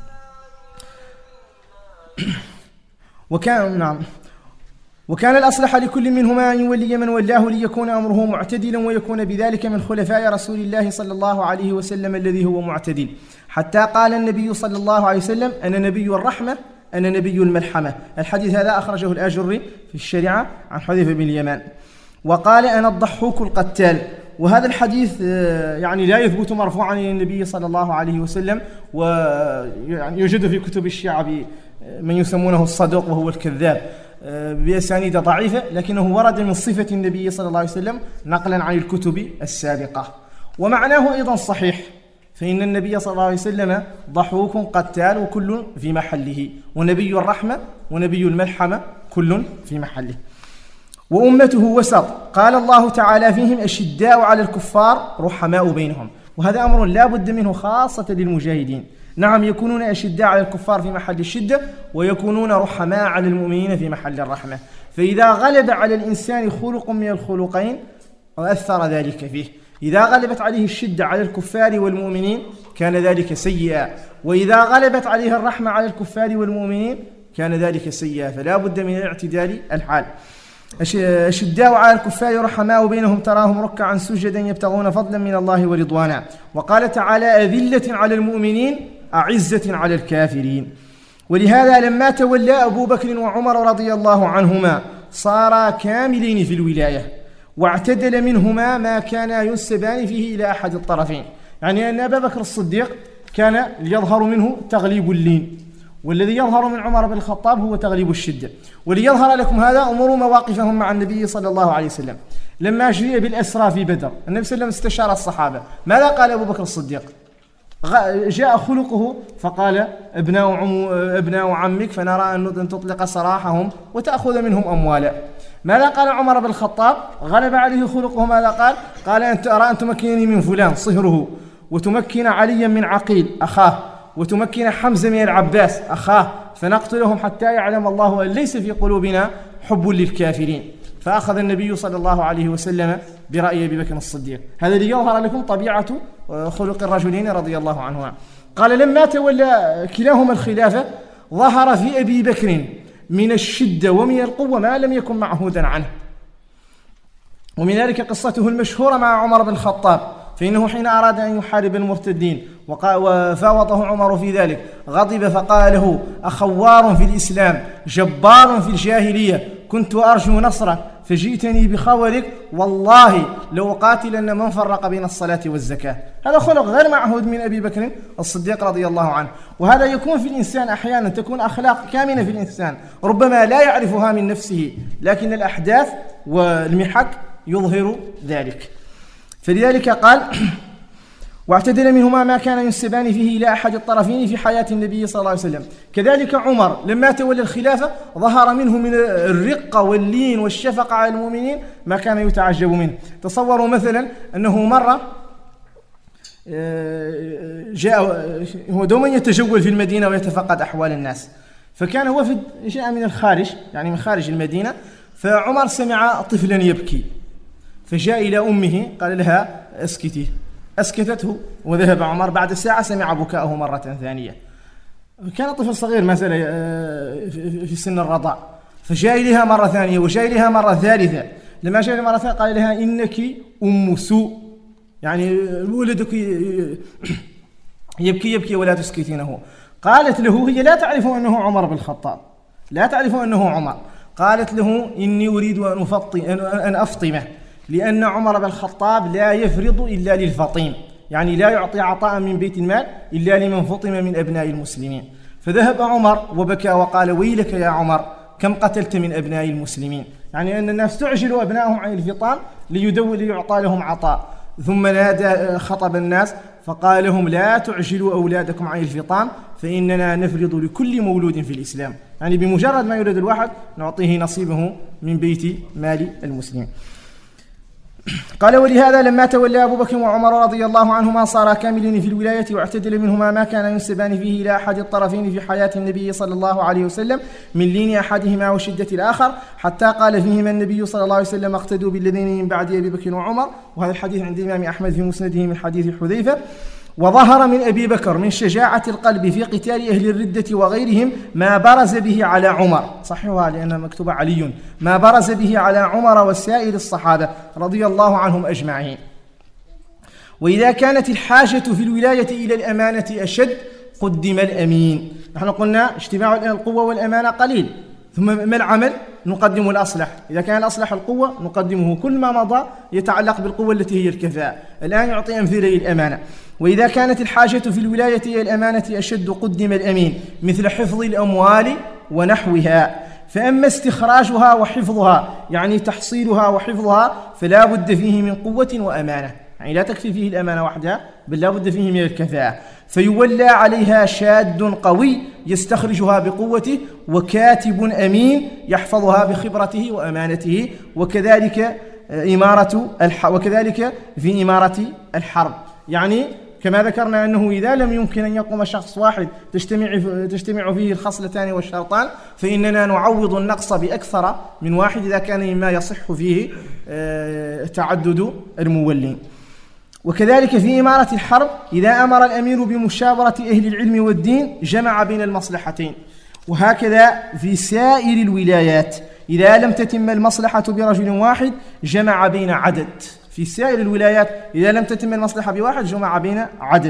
وكان نعم وكان الأصلح لكل منهما أن يولي من ولاه ليكون أمره معتدلا، ويكون بذلك من خلفاء رسول الله صلى الله عليه وسلم الذي هو معتدل، حتى قال النبي صلى الله عليه وسلم: أنا نبي الرحمة أنا نبي الملحمة. الحديث هذا أخرجه الآجري في الشريعة عن حذيفة بن اليمان. وقال: أنا الضحوك القتال. وهذا الحديث يعني لا يثبت مرفوعا إلى النبي صلى الله عليه وسلم، ويوجد في كتب الشيعة من يسمونه الصدوق وهو الكذاب بأسانيد ضعيفة، لكنه ورد من صفة النبي صلى الله عليه وسلم نقلا عن الكتب السابقة. ومعناه أيضا صحيح، فإن النبي صلى الله عليه وسلم ضحوك قتال وكل في محله، ونبي الرحمة ونبي الملحمة كل في محله. وأمته وسط، قال الله تعالى فيهم: أشداء على الكفار رحماء بينهم. وهذا أمر لا بد منه خاصة للمجاهدين. نعم، يكونون أشداء على الكفار في محل الشدة، ويكونون رحماء على المؤمنين في محل الرحمة. فإذا غلب على الإنسان خلق من الخلقين أثر ذلك فيه. إذا غلبت عليه الشدة على الكفار والمؤمنين كان ذلك سيئا، وإذا غلبت عليه الرحمة على الكفار والمؤمنين كان ذلك سيئا. فلا بد من الاعتدال الحال. أشداء على الكفار رحماء بينهم تراهم ركعا سجدا يبتغون فضلا من الله ورضوانا. وقال تعالى: أذلة على المؤمنين أعزة على الكافرين. ولهذا لما تولى أبو بكر وعمر رضي الله عنهما صارا كاملين في الولاية، واعتدل منهما ما كان ينسبان فيه إلى أحد الطرفين. يعني أن أبا بكر الصديق كان يظهر منه تغليب اللين، والذي يظهر من عمر بن الخطاب هو تغليب الشدة. وليظهر لكم هذا أمور مواقفهم مع النبي صلى الله عليه وسلم. لما جيء بالأسرى في بدر النبي صلى الله عليه وسلم استشار الصحابة، ماذا قال أبو بكر الصديق؟ جاء خلقه فقال: ابناء, عمو ابناء عمك فنرى أن تطلق سراحهم وتأخذ منهم أموالا. ماذا قال عمر بن الخطاب؟ غلب عليه خلقه، ماذا قال؟ قال: أنت أرى أن تمكنني من فلان صهره، وتمكن عليا من عقيل أخاه، وتمكن حمزة من العباس أخاه، فنقتلهم حتى يعلم الله أن ليس في قلوبنا حب للكافرين. فأخذ النبي صلى الله عليه وسلم برأي أبي بكر الصديق. هذا ليظهر لكم طبيعة خلق الرجلين رضي الله عنهما. قال: لما تولى كلاهما الخلافة ظهر في أبي بكر من الشدة ومن القوة ما لم يكن معهودا عنه. ومن ذلك قصته المشهورة مع عمر بن الخطاب، فإنه حين أراد أن يحارب المرتدين وفاوضه عمر في ذلك غضب فقال له: أخوار في الإسلام جبار في الجاهلية، كنت أرجو نصرك فجئتني بخورك، والله لو قاتلن من فرق بين الصلاة والزكاة. هذا خلق غير معهود من أبي بكر الصديق رضي الله عنه. وهذا يكون في الإنسان أحيانا، تكون أخلاق كامنة في الإنسان ربما لا يعرفها من نفسه، لكن الأحداث والمحك يظهر ذلك. فلذلك قال: واعتدل منهما ما كان ينسبان فيه إلى أحد الطرفين في حياة النبي صلى الله عليه وسلم. كذلك عمر لما تولى الخلافة ظهر منه من الرقة واللين والشفقة على المؤمنين ما كان يتعجب منه. تصوروا مثلا أنه مرة جاء، هو دوما يتجول في المدينة ويتفقد أحوال الناس، فكان وفد جاء من الخارج، يعني من خارج المدينة، فعمر سمع طفلا يبكي فجاء إلى أمه قال لها: اسكتي. أسكتته وذهب عمر. بعد ساعة سمع بكاءه مرة ثانية. كان طفل صغير ما زال في سن الرضاع، فجاء إليها مرة ثانية وجاء إليها مرة ثالثة. لما جاء مرة ثانية قال لها: إنك أم سوء، يعني ولدك يبكي يبكي ولا تسكتينه. قالت له، هي لا تعرف أنه عمر بن الخطاب، لا تعرف أنه عمر، قالت له: إني أريد أن أفطم أن أفطمه، لأن عمر بن الخطاب لا يفرض إلا للفطيم، يعني لا يعطي عطاء من بيت المال إلا لمن فطم من أبناء المسلمين. فذهب عمر وبكى وقال: ويلك يا عمر، كم قتلت من أبناء المسلمين. يعني أن الناس تعجل أبنائهم عن الفطام ليدول ليعطى لهم عطاء. ثم نادى خطب الناس فقال لهم لا تعجلوا أولادكم عن الفطام فإننا نفرض لكل مولود في الإسلام، يعني بمجرد ما يولد الواحد نعطيه نصيبه من بيت مال المسلمين. قال ولهذا لما تولى أبو بكر وعمر رضي الله عنهما صارا كاملين في الولاية واعتدل منهما ما كان ينسبان فيه إلى أحد الطرفين في حياة النبي صلى الله عليه وسلم من لين أحدهما وشدة الآخر، حتى قال فيهما النبي صلى الله عليه وسلم اقتدوا بالذين من بعد أبي بكر وعمر. وهذا الحديث عند الإمام أحمد في مسنده من حديث حذيفة. وظهر من أبي بكر من شجاعة القلب في قتال أهل الردة وغيرهم ما برز به على عمر، صحيحها لأنها مكتوبة علي، ما برز به على عمر وسائر الصحابة رضي الله عنهم أجمعين. وإذا كانت الحاجة في الولاية إلى الأمانة أشد قدم الأمين. نحن قلنا اجتماع القوة والأمانة قليل، ثم ما العمل؟ نقدم الأصلح. إذا كان الأصلح القوة نقدمه، كل ما مضى يتعلق بالقوة التي هي الكفاءة. الآن يعطي أمثلة للأمانة. وإذا كانت الحاجة في الولاية إلى الأمانة أشد قدم الأمين، مثل حفظ الأموال ونحوها. فأما استخراجها وحفظها يعني تحصيلها وحفظها فلا بد فيه من قوة وأمانة، يعني لا تكفي فيه الأمانة وحدها بل لا بد فيه من الكفاءة. فيولى عليها شاد قوي يستخرجها بقوته، وكاتب أمين يحفظها بخبرته وأمانته. وكذلك إمارة الح... وكذلك في إمارة الحرب، يعني كما ذكرنا أنه إذا لم يمكن أن يقوم شخص واحد تجتمع تجتمع فيه الخصلتان والشرطان فإننا نعوض النقص بأكثر من واحد إذا كان مما يصح فيه تعدد المولين. وكذلك في إمارة الحرب إذا أمر الأمير بمشاورة أهل العلم والدين جمع بين المصلحتين. وهكذا في سائر الولايات إذا لم تتم المصلحة برجل واحد جمع بين عدد. في سائر الولايات إذا لم تتم المصلحة بواحد جمع بين عدد.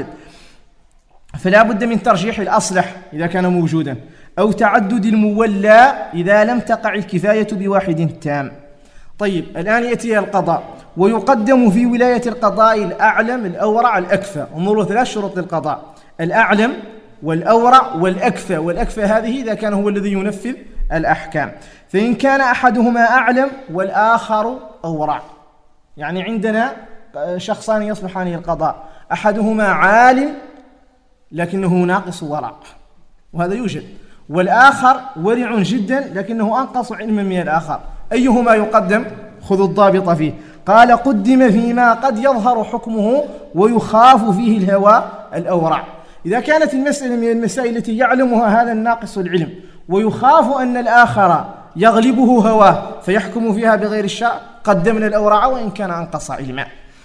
فلا بد من ترجيح الأصلح إذا كان موجودا، أو تعدد المولى إذا لم تقع الكفاية بواحد تام. طيب الآن يأتي القضاء، ويقدم في ولاية القضاء الأعلم الأورع الأكفى. انظروا ثلاث شروط للقضاء: الأعلم والأورع والأكفى. والأكفى هذه إذا كان هو الذي ينفذ الأحكام. فإن كان أحدهما أعلم والآخر أورع، يعني عندنا شخصان يصلحان للقضاء، أحدهما عالم لكنه ناقص ورع وهذا يوجد، والآخر ورع جدا لكنه أنقص علما من الآخر، أيهما يقدم؟ خذوا الضابط فيه. قال قدم فيما قد يظهر حكمه ويخاف فيه الهوى الأورع. إذا كانت المسألة من المسائل التي يعلمها هذا الناقص العلم ويخاف أن الآخر يغلبه هواه فيحكم فيها بغير الشرع قدمنا الأورع وإن كان أنقص علما.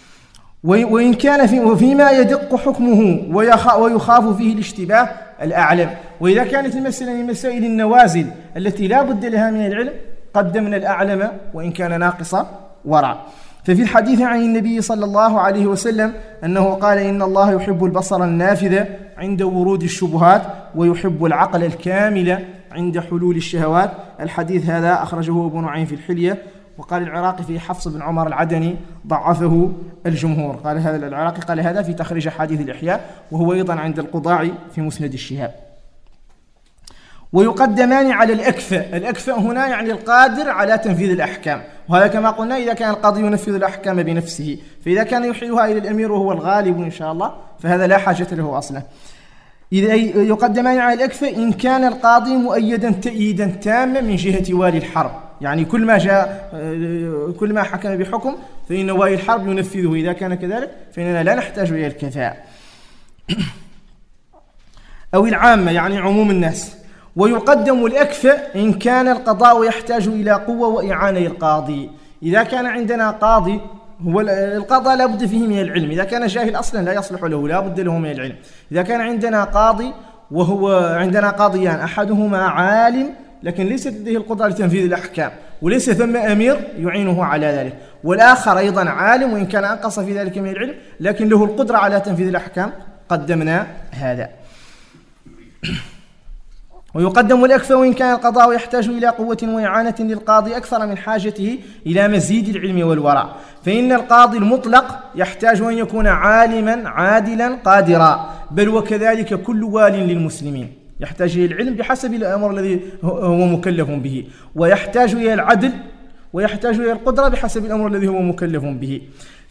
وإن كان في فيما يدق حكمه ويخاف فيه الاشتباه الأعلم. وإذا كانت المسألة من مسائل النوازل التي لا بد لها من العلم قدمنا الأعلم وإن كان ناقص ورع. ففي الحديث عن النبي صلى الله عليه وسلم أنه قال إن الله يحب البصر النافذ عند ورود الشبهات ويحب العقل الكامل عند حلول الشهوات. الحديث هذا أخرجه ابن نعيم في الحلية. وقال العراقي في حفص بن عمر العدني ضعفه الجمهور. قال هذا العراقي قال هذا في تخريج حديث الإحياء، وهو أيضا عند القضاعي في مسند الشهاب. ويقدمان على الأكفى. الأكفى هنا يعني القادر على تنفيذ الأحكام، وهذا كما قلنا إذا كان القاضي ينفذ الأحكام بنفسه. فإذا كان يحيلها إلى الأمير وهو الغالب إن شاء الله فهذا لا حاجة له أصلا. إذا يقدمان على الأكفى إن كان القاضي مؤيدا تأييدا تاما من جهة والي الحرب، يعني كل ما جاء كل ما حكم بحكم فإن والي الحرب ينفذه. إذا كان كذلك فإننا لا نحتاج إلى الكفاءة. أو العامة يعني عموم الناس. ويقدم الأكفى إن كان القضاء يحتاج إلى قوة وإعانة القاضي. إذا كان عندنا قاضي هو القضاء لا بد فيه من العلم، إذا كان جاهل أصلا لا يصلح له، لا بد له من العلم. إذا كان عندنا قاضي وهو عندنا قاضيان أحدهما عالم لكن ليست لديه القدرة لتنفيذ الأحكام وليس ثم أمير يعينه على ذلك، والآخر أيضا عالم وإن كان أنقص في ذلك من العلم لكن له القدرة على تنفيذ الأحكام قدمنا هذا. ويقدم الأكفى وإن كان القضاء يحتاج إلى قوة وإعانة للقاضي أكثر من حاجته إلى مزيد العلم والورع. فإن القاضي المطلق يحتاج أن يكون عالما عادلا قادرا، بل وكذلك كل وال للمسلمين يحتاج إلى العلم بحسب الأمر الذي هو مكلف به، ويحتاج إلى العدل ويحتاج إلى القدرة بحسب الأمر الذي هو مكلف به.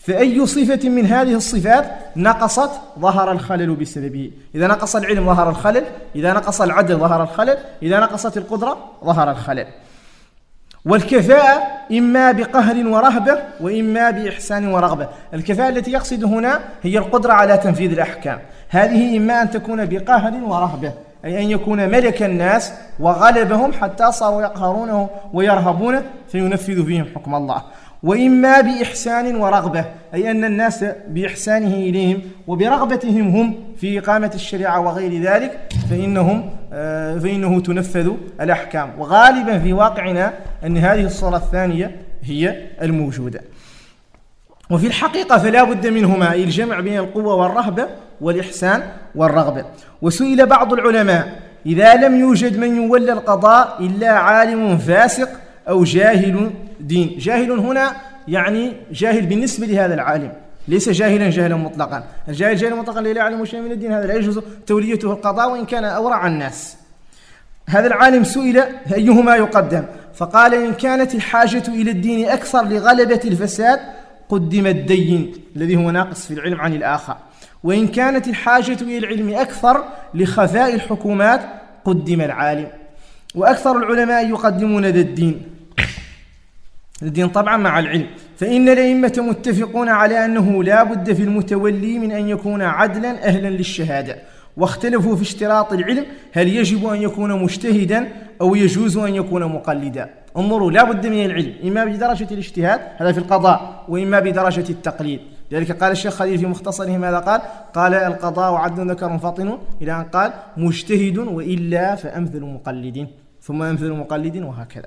فأي صفة من هذه الصفات نقصت ظهر الخلل بسببه. إذا نقص العلم ظهر الخلل، إذا نقص العدل ظهر الخلل، إذا نقصت القدرة ظهر الخلل. والكفاءة إما بقهر ورهبة وإما بإحسان ورغبة. الكفاءة التي يقصد هنا هي القدرة على تنفيذ الأحكام، هذه إما أن تكون بقهر ورهبة، أي أن يكون ملك الناس وغلبهم حتى صاروا يقهرونه ويرهبونه فينفذ فيهم حكم الله، وإما بإحسان ورغبة، أي أن الناس بإحسانه إليهم وبرغبتهم هم في إقامة الشريعة وغير ذلك فإنهم آه فإنه تنفذ الأحكام. وغالبا في واقعنا أن هذه الصورة الثانية هي الموجودة. وفي الحقيقة فلا بد منهما، أي الجمع بين القوة والرهبة والإحسان والرغبة. وسئل بعض العلماء: إذا لم يوجد من يولى القضاء إلا عالم فاسق أو جاهل دين. جاهل هنا يعني جاهل بالنسبة لهذا العالم، ليس جاهلا جهلا مطلقا. الجاهل جاهلا مطلقا لا يعلم شيئا من الدين، هذا لا يجوز توليته القضاء وإن كان أورع الناس. هذا العالم سئل أيهما يقدم، فقال: إن كانت الحاجة إلى الدين أكثر لغلبة الفساد قدم الدين الذي هو ناقص في العلم عن الآخر، وإن كانت الحاجة إلى العلم أكثر لخفاء الحكومات قدم العالم. وأكثر العلماء يقدمون ذا الدين الدين طبعا مع العلم، فإن الأئمة متفقون على أنه لا بد في المتولي من أن يكون عدلا أهلا للشهادة، واختلفوا في اشتراط العلم، هل يجب أن يكون مجتهدا أو يجوز أن يكون مقلدا. انظروا، لا بد من العلم إما بدرجة الاجتهاد هذا في القضاء، وإما بدرجة التقليد. لذلك قال الشيخ خليل في مختصره ماذا قال؟ قال: القضاء عدل ذكر فاطن، إلى أن قال: مجتهد وإلا فأمثل مقلد، ثم أمثل مقلد، وهكذا.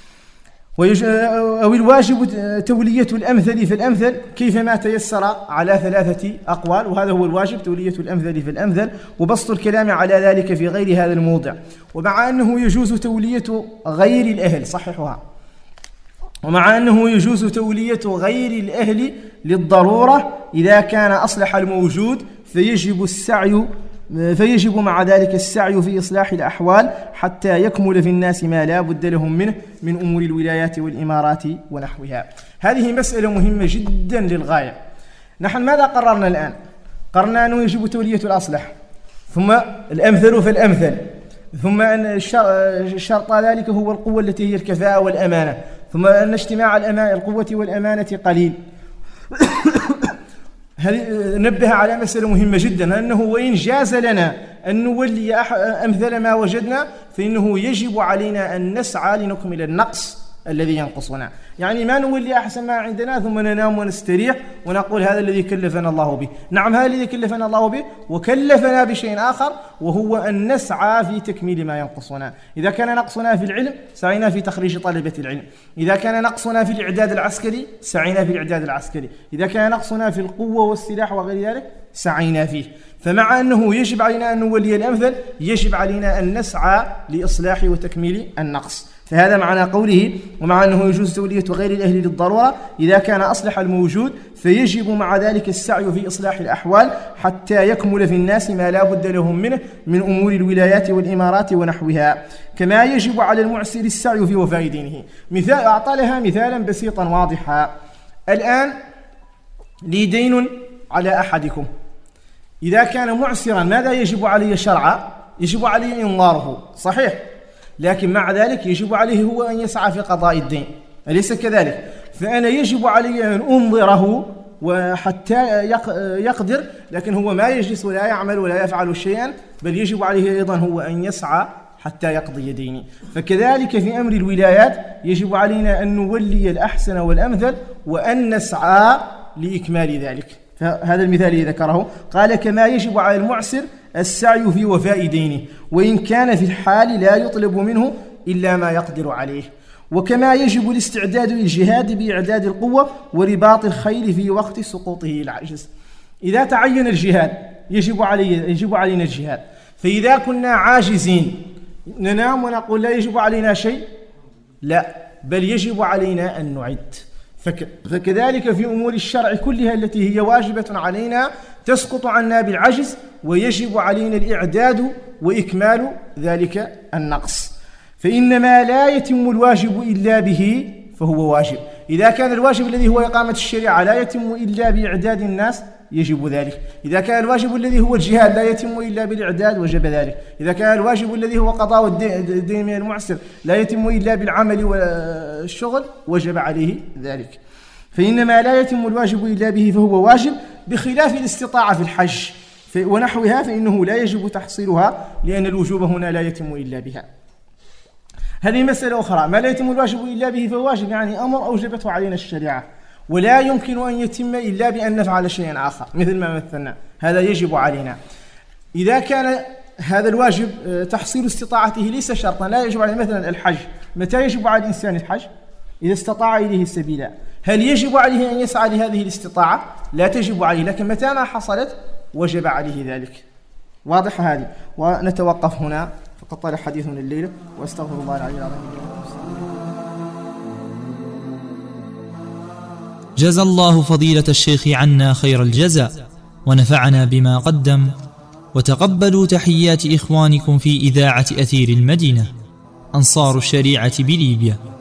أو الواجب تولية الأمثل في الأمثل كيفما تيسر على ثلاثة أقوال، وهذا هو الواجب، تولية الأمثل في الأمثل، وبسط الكلام على ذلك في غير هذا الموضع. ومع أنه يجوز تولية غير الأهل، صححها، ومع أنه يجوز تولية غير الأهل للضرورة إذا كان أصلح الموجود، فيجب السعي فيجب مع ذلك السعي في إصلاح الأحوال حتى يكمل في الناس ما لا بد لهم منه من أمور الولايات والإمارات ونحوها. هذه مسألة مهمة جدا للغاية. نحن ماذا قررنا الآن؟ قررنا أنه يجب تولية الأصلح، ثم الأمثل فالأمثل، ثم أن الشرط ذلك هو القوة التي هي الكفاءة والأمانة، ثم أن اجتماع القوة والأمانة قليل. نبه على مسألة مهمة جدا، أنه وإن جاز لنا أن نولي أمثل ما وجدنا فإنه يجب علينا أن نسعى لنكمل النقص الذي ينقصنا. يعني ما نولي أحسن ما عندنا ثم ننام ونستريح ونقول هذا الذي كلفنا الله به. نعم، هذا الذي كلفنا الله به، وكلفنا بشيء آخر وهو أن نسعى في تكميل ما ينقصنا. إذا كان نقصنا في العلم سعينا في تخريج طلبة العلم، إذا كان نقصنا في الإعداد العسكري سعينا في الإعداد العسكري، إذا كان نقصنا في القوة والسلاح وغير ذلك سعينا فيه. فمع أنه يجب علينا أن نولي الأمثل، يجب علينا أن نسعى لإصلاح وتكميل النقص. فهذا معنى قوله: ومع أنه يجوز تولية غير الأهل للضرورة إذا كان أصلح الموجود، فيجب مع ذلك السعي في إصلاح الأحوال حتى يكمل في الناس ما لا بد لهم منه من أمور الولايات والإمارات ونحوها، كما يجب على المعسر السعي في وفاء دينه. مثال أعطى لها مثالا بسيطا واضحا. الآن لي دين على أحدكم، إذا كان معسرا ماذا يجب عليه شرعا؟ يجب عليه إنظاره، صحيح، لكن مع ذلك يجب عليه هو أن يسعى في قضاء الدين، أليس كذلك؟ فأنا يجب علي أن أنظره وحتى يقدر، لكن هو ما يجلس ولا يعمل ولا يفعل شيئا، بل يجب عليه أيضا هو أن يسعى حتى يقضي ديني. فكذلك في أمر الولايات يجب علينا أن نولي الأحسن والأمثل وأن نسعى لإكمال ذلك. فهذا المثال الذي ذكره قال: كما يجب على المعسر السعي في وفاء دينه، وإن كان في الحال لا يطلب منه إلا ما يقدر عليه. وكما يجب الاستعداد للجهاد بإعداد القوة ورباط الخيل في وقت سقوطه العجز. إذا تعين الجهاد يجب علي يجب علينا الجهاد، فإذا كنا عاجزين ننام ونقول لا يجب علينا شيء؟ لا، بل يجب علينا أن نعد. فكذلك في أمور الشرع كلها التي هي واجبة علينا تسقط عنا بالعجز، ويجب علينا الإعداد وإكمال ذلك النقص. فإن ما لا يتم الواجب إلا به فهو واجب. إذا كان الواجب الذي هو إقامة الشريعة لا يتم إلا بإعداد الناس يجب ذلك. إذا كان الواجب الذي هو الجهاد لا يتم إلا بالإعداد وجب ذلك. إذا كان الواجب الذي هو قضاء الدين من المعسر لا يتم إلا بالعمل والشغل وجب عليه ذلك. فإنما لا يتم الواجب إلا به فهو واجب، بخلاف الاستطاعة في الحج ونحوها فإنه لا يجب تحصيلها، لأن الوجوب هنا لا يتم إلا بها. هذه مسألة أخرى. ما لا يتم الواجب إلا به فهو واجب، يعني أمر أوجبته علينا الشريعة، ولا يمكن أن يتم إلا بأن نفعل شيئا آخر مثل ما مثلنا، هذا يجب علينا. إذا كان هذا الواجب تحصيل استطاعته ليس شرطا، لا يجب عليه. مثلا الحج، متى يجب على الإنسان الحج؟ إذا استطاع إليه سبيلا. هل يجب عليه أن يسعى لهذه الاستطاعة؟ لا تجب عليه، لكن متى ما حصلت وجب عليه ذلك. واضح هذه؟ ونتوقف هنا، فقد طال حديثنا الليلة، واستغفر الله العلي العظيم. جزى الله فضيلة الشيخ عنا خير الجزاء، ونفعنا بما قدم، وتقبلوا تحيات إخوانكم في إذاعة أثير المدينة، أنصار الشريعة بليبيا.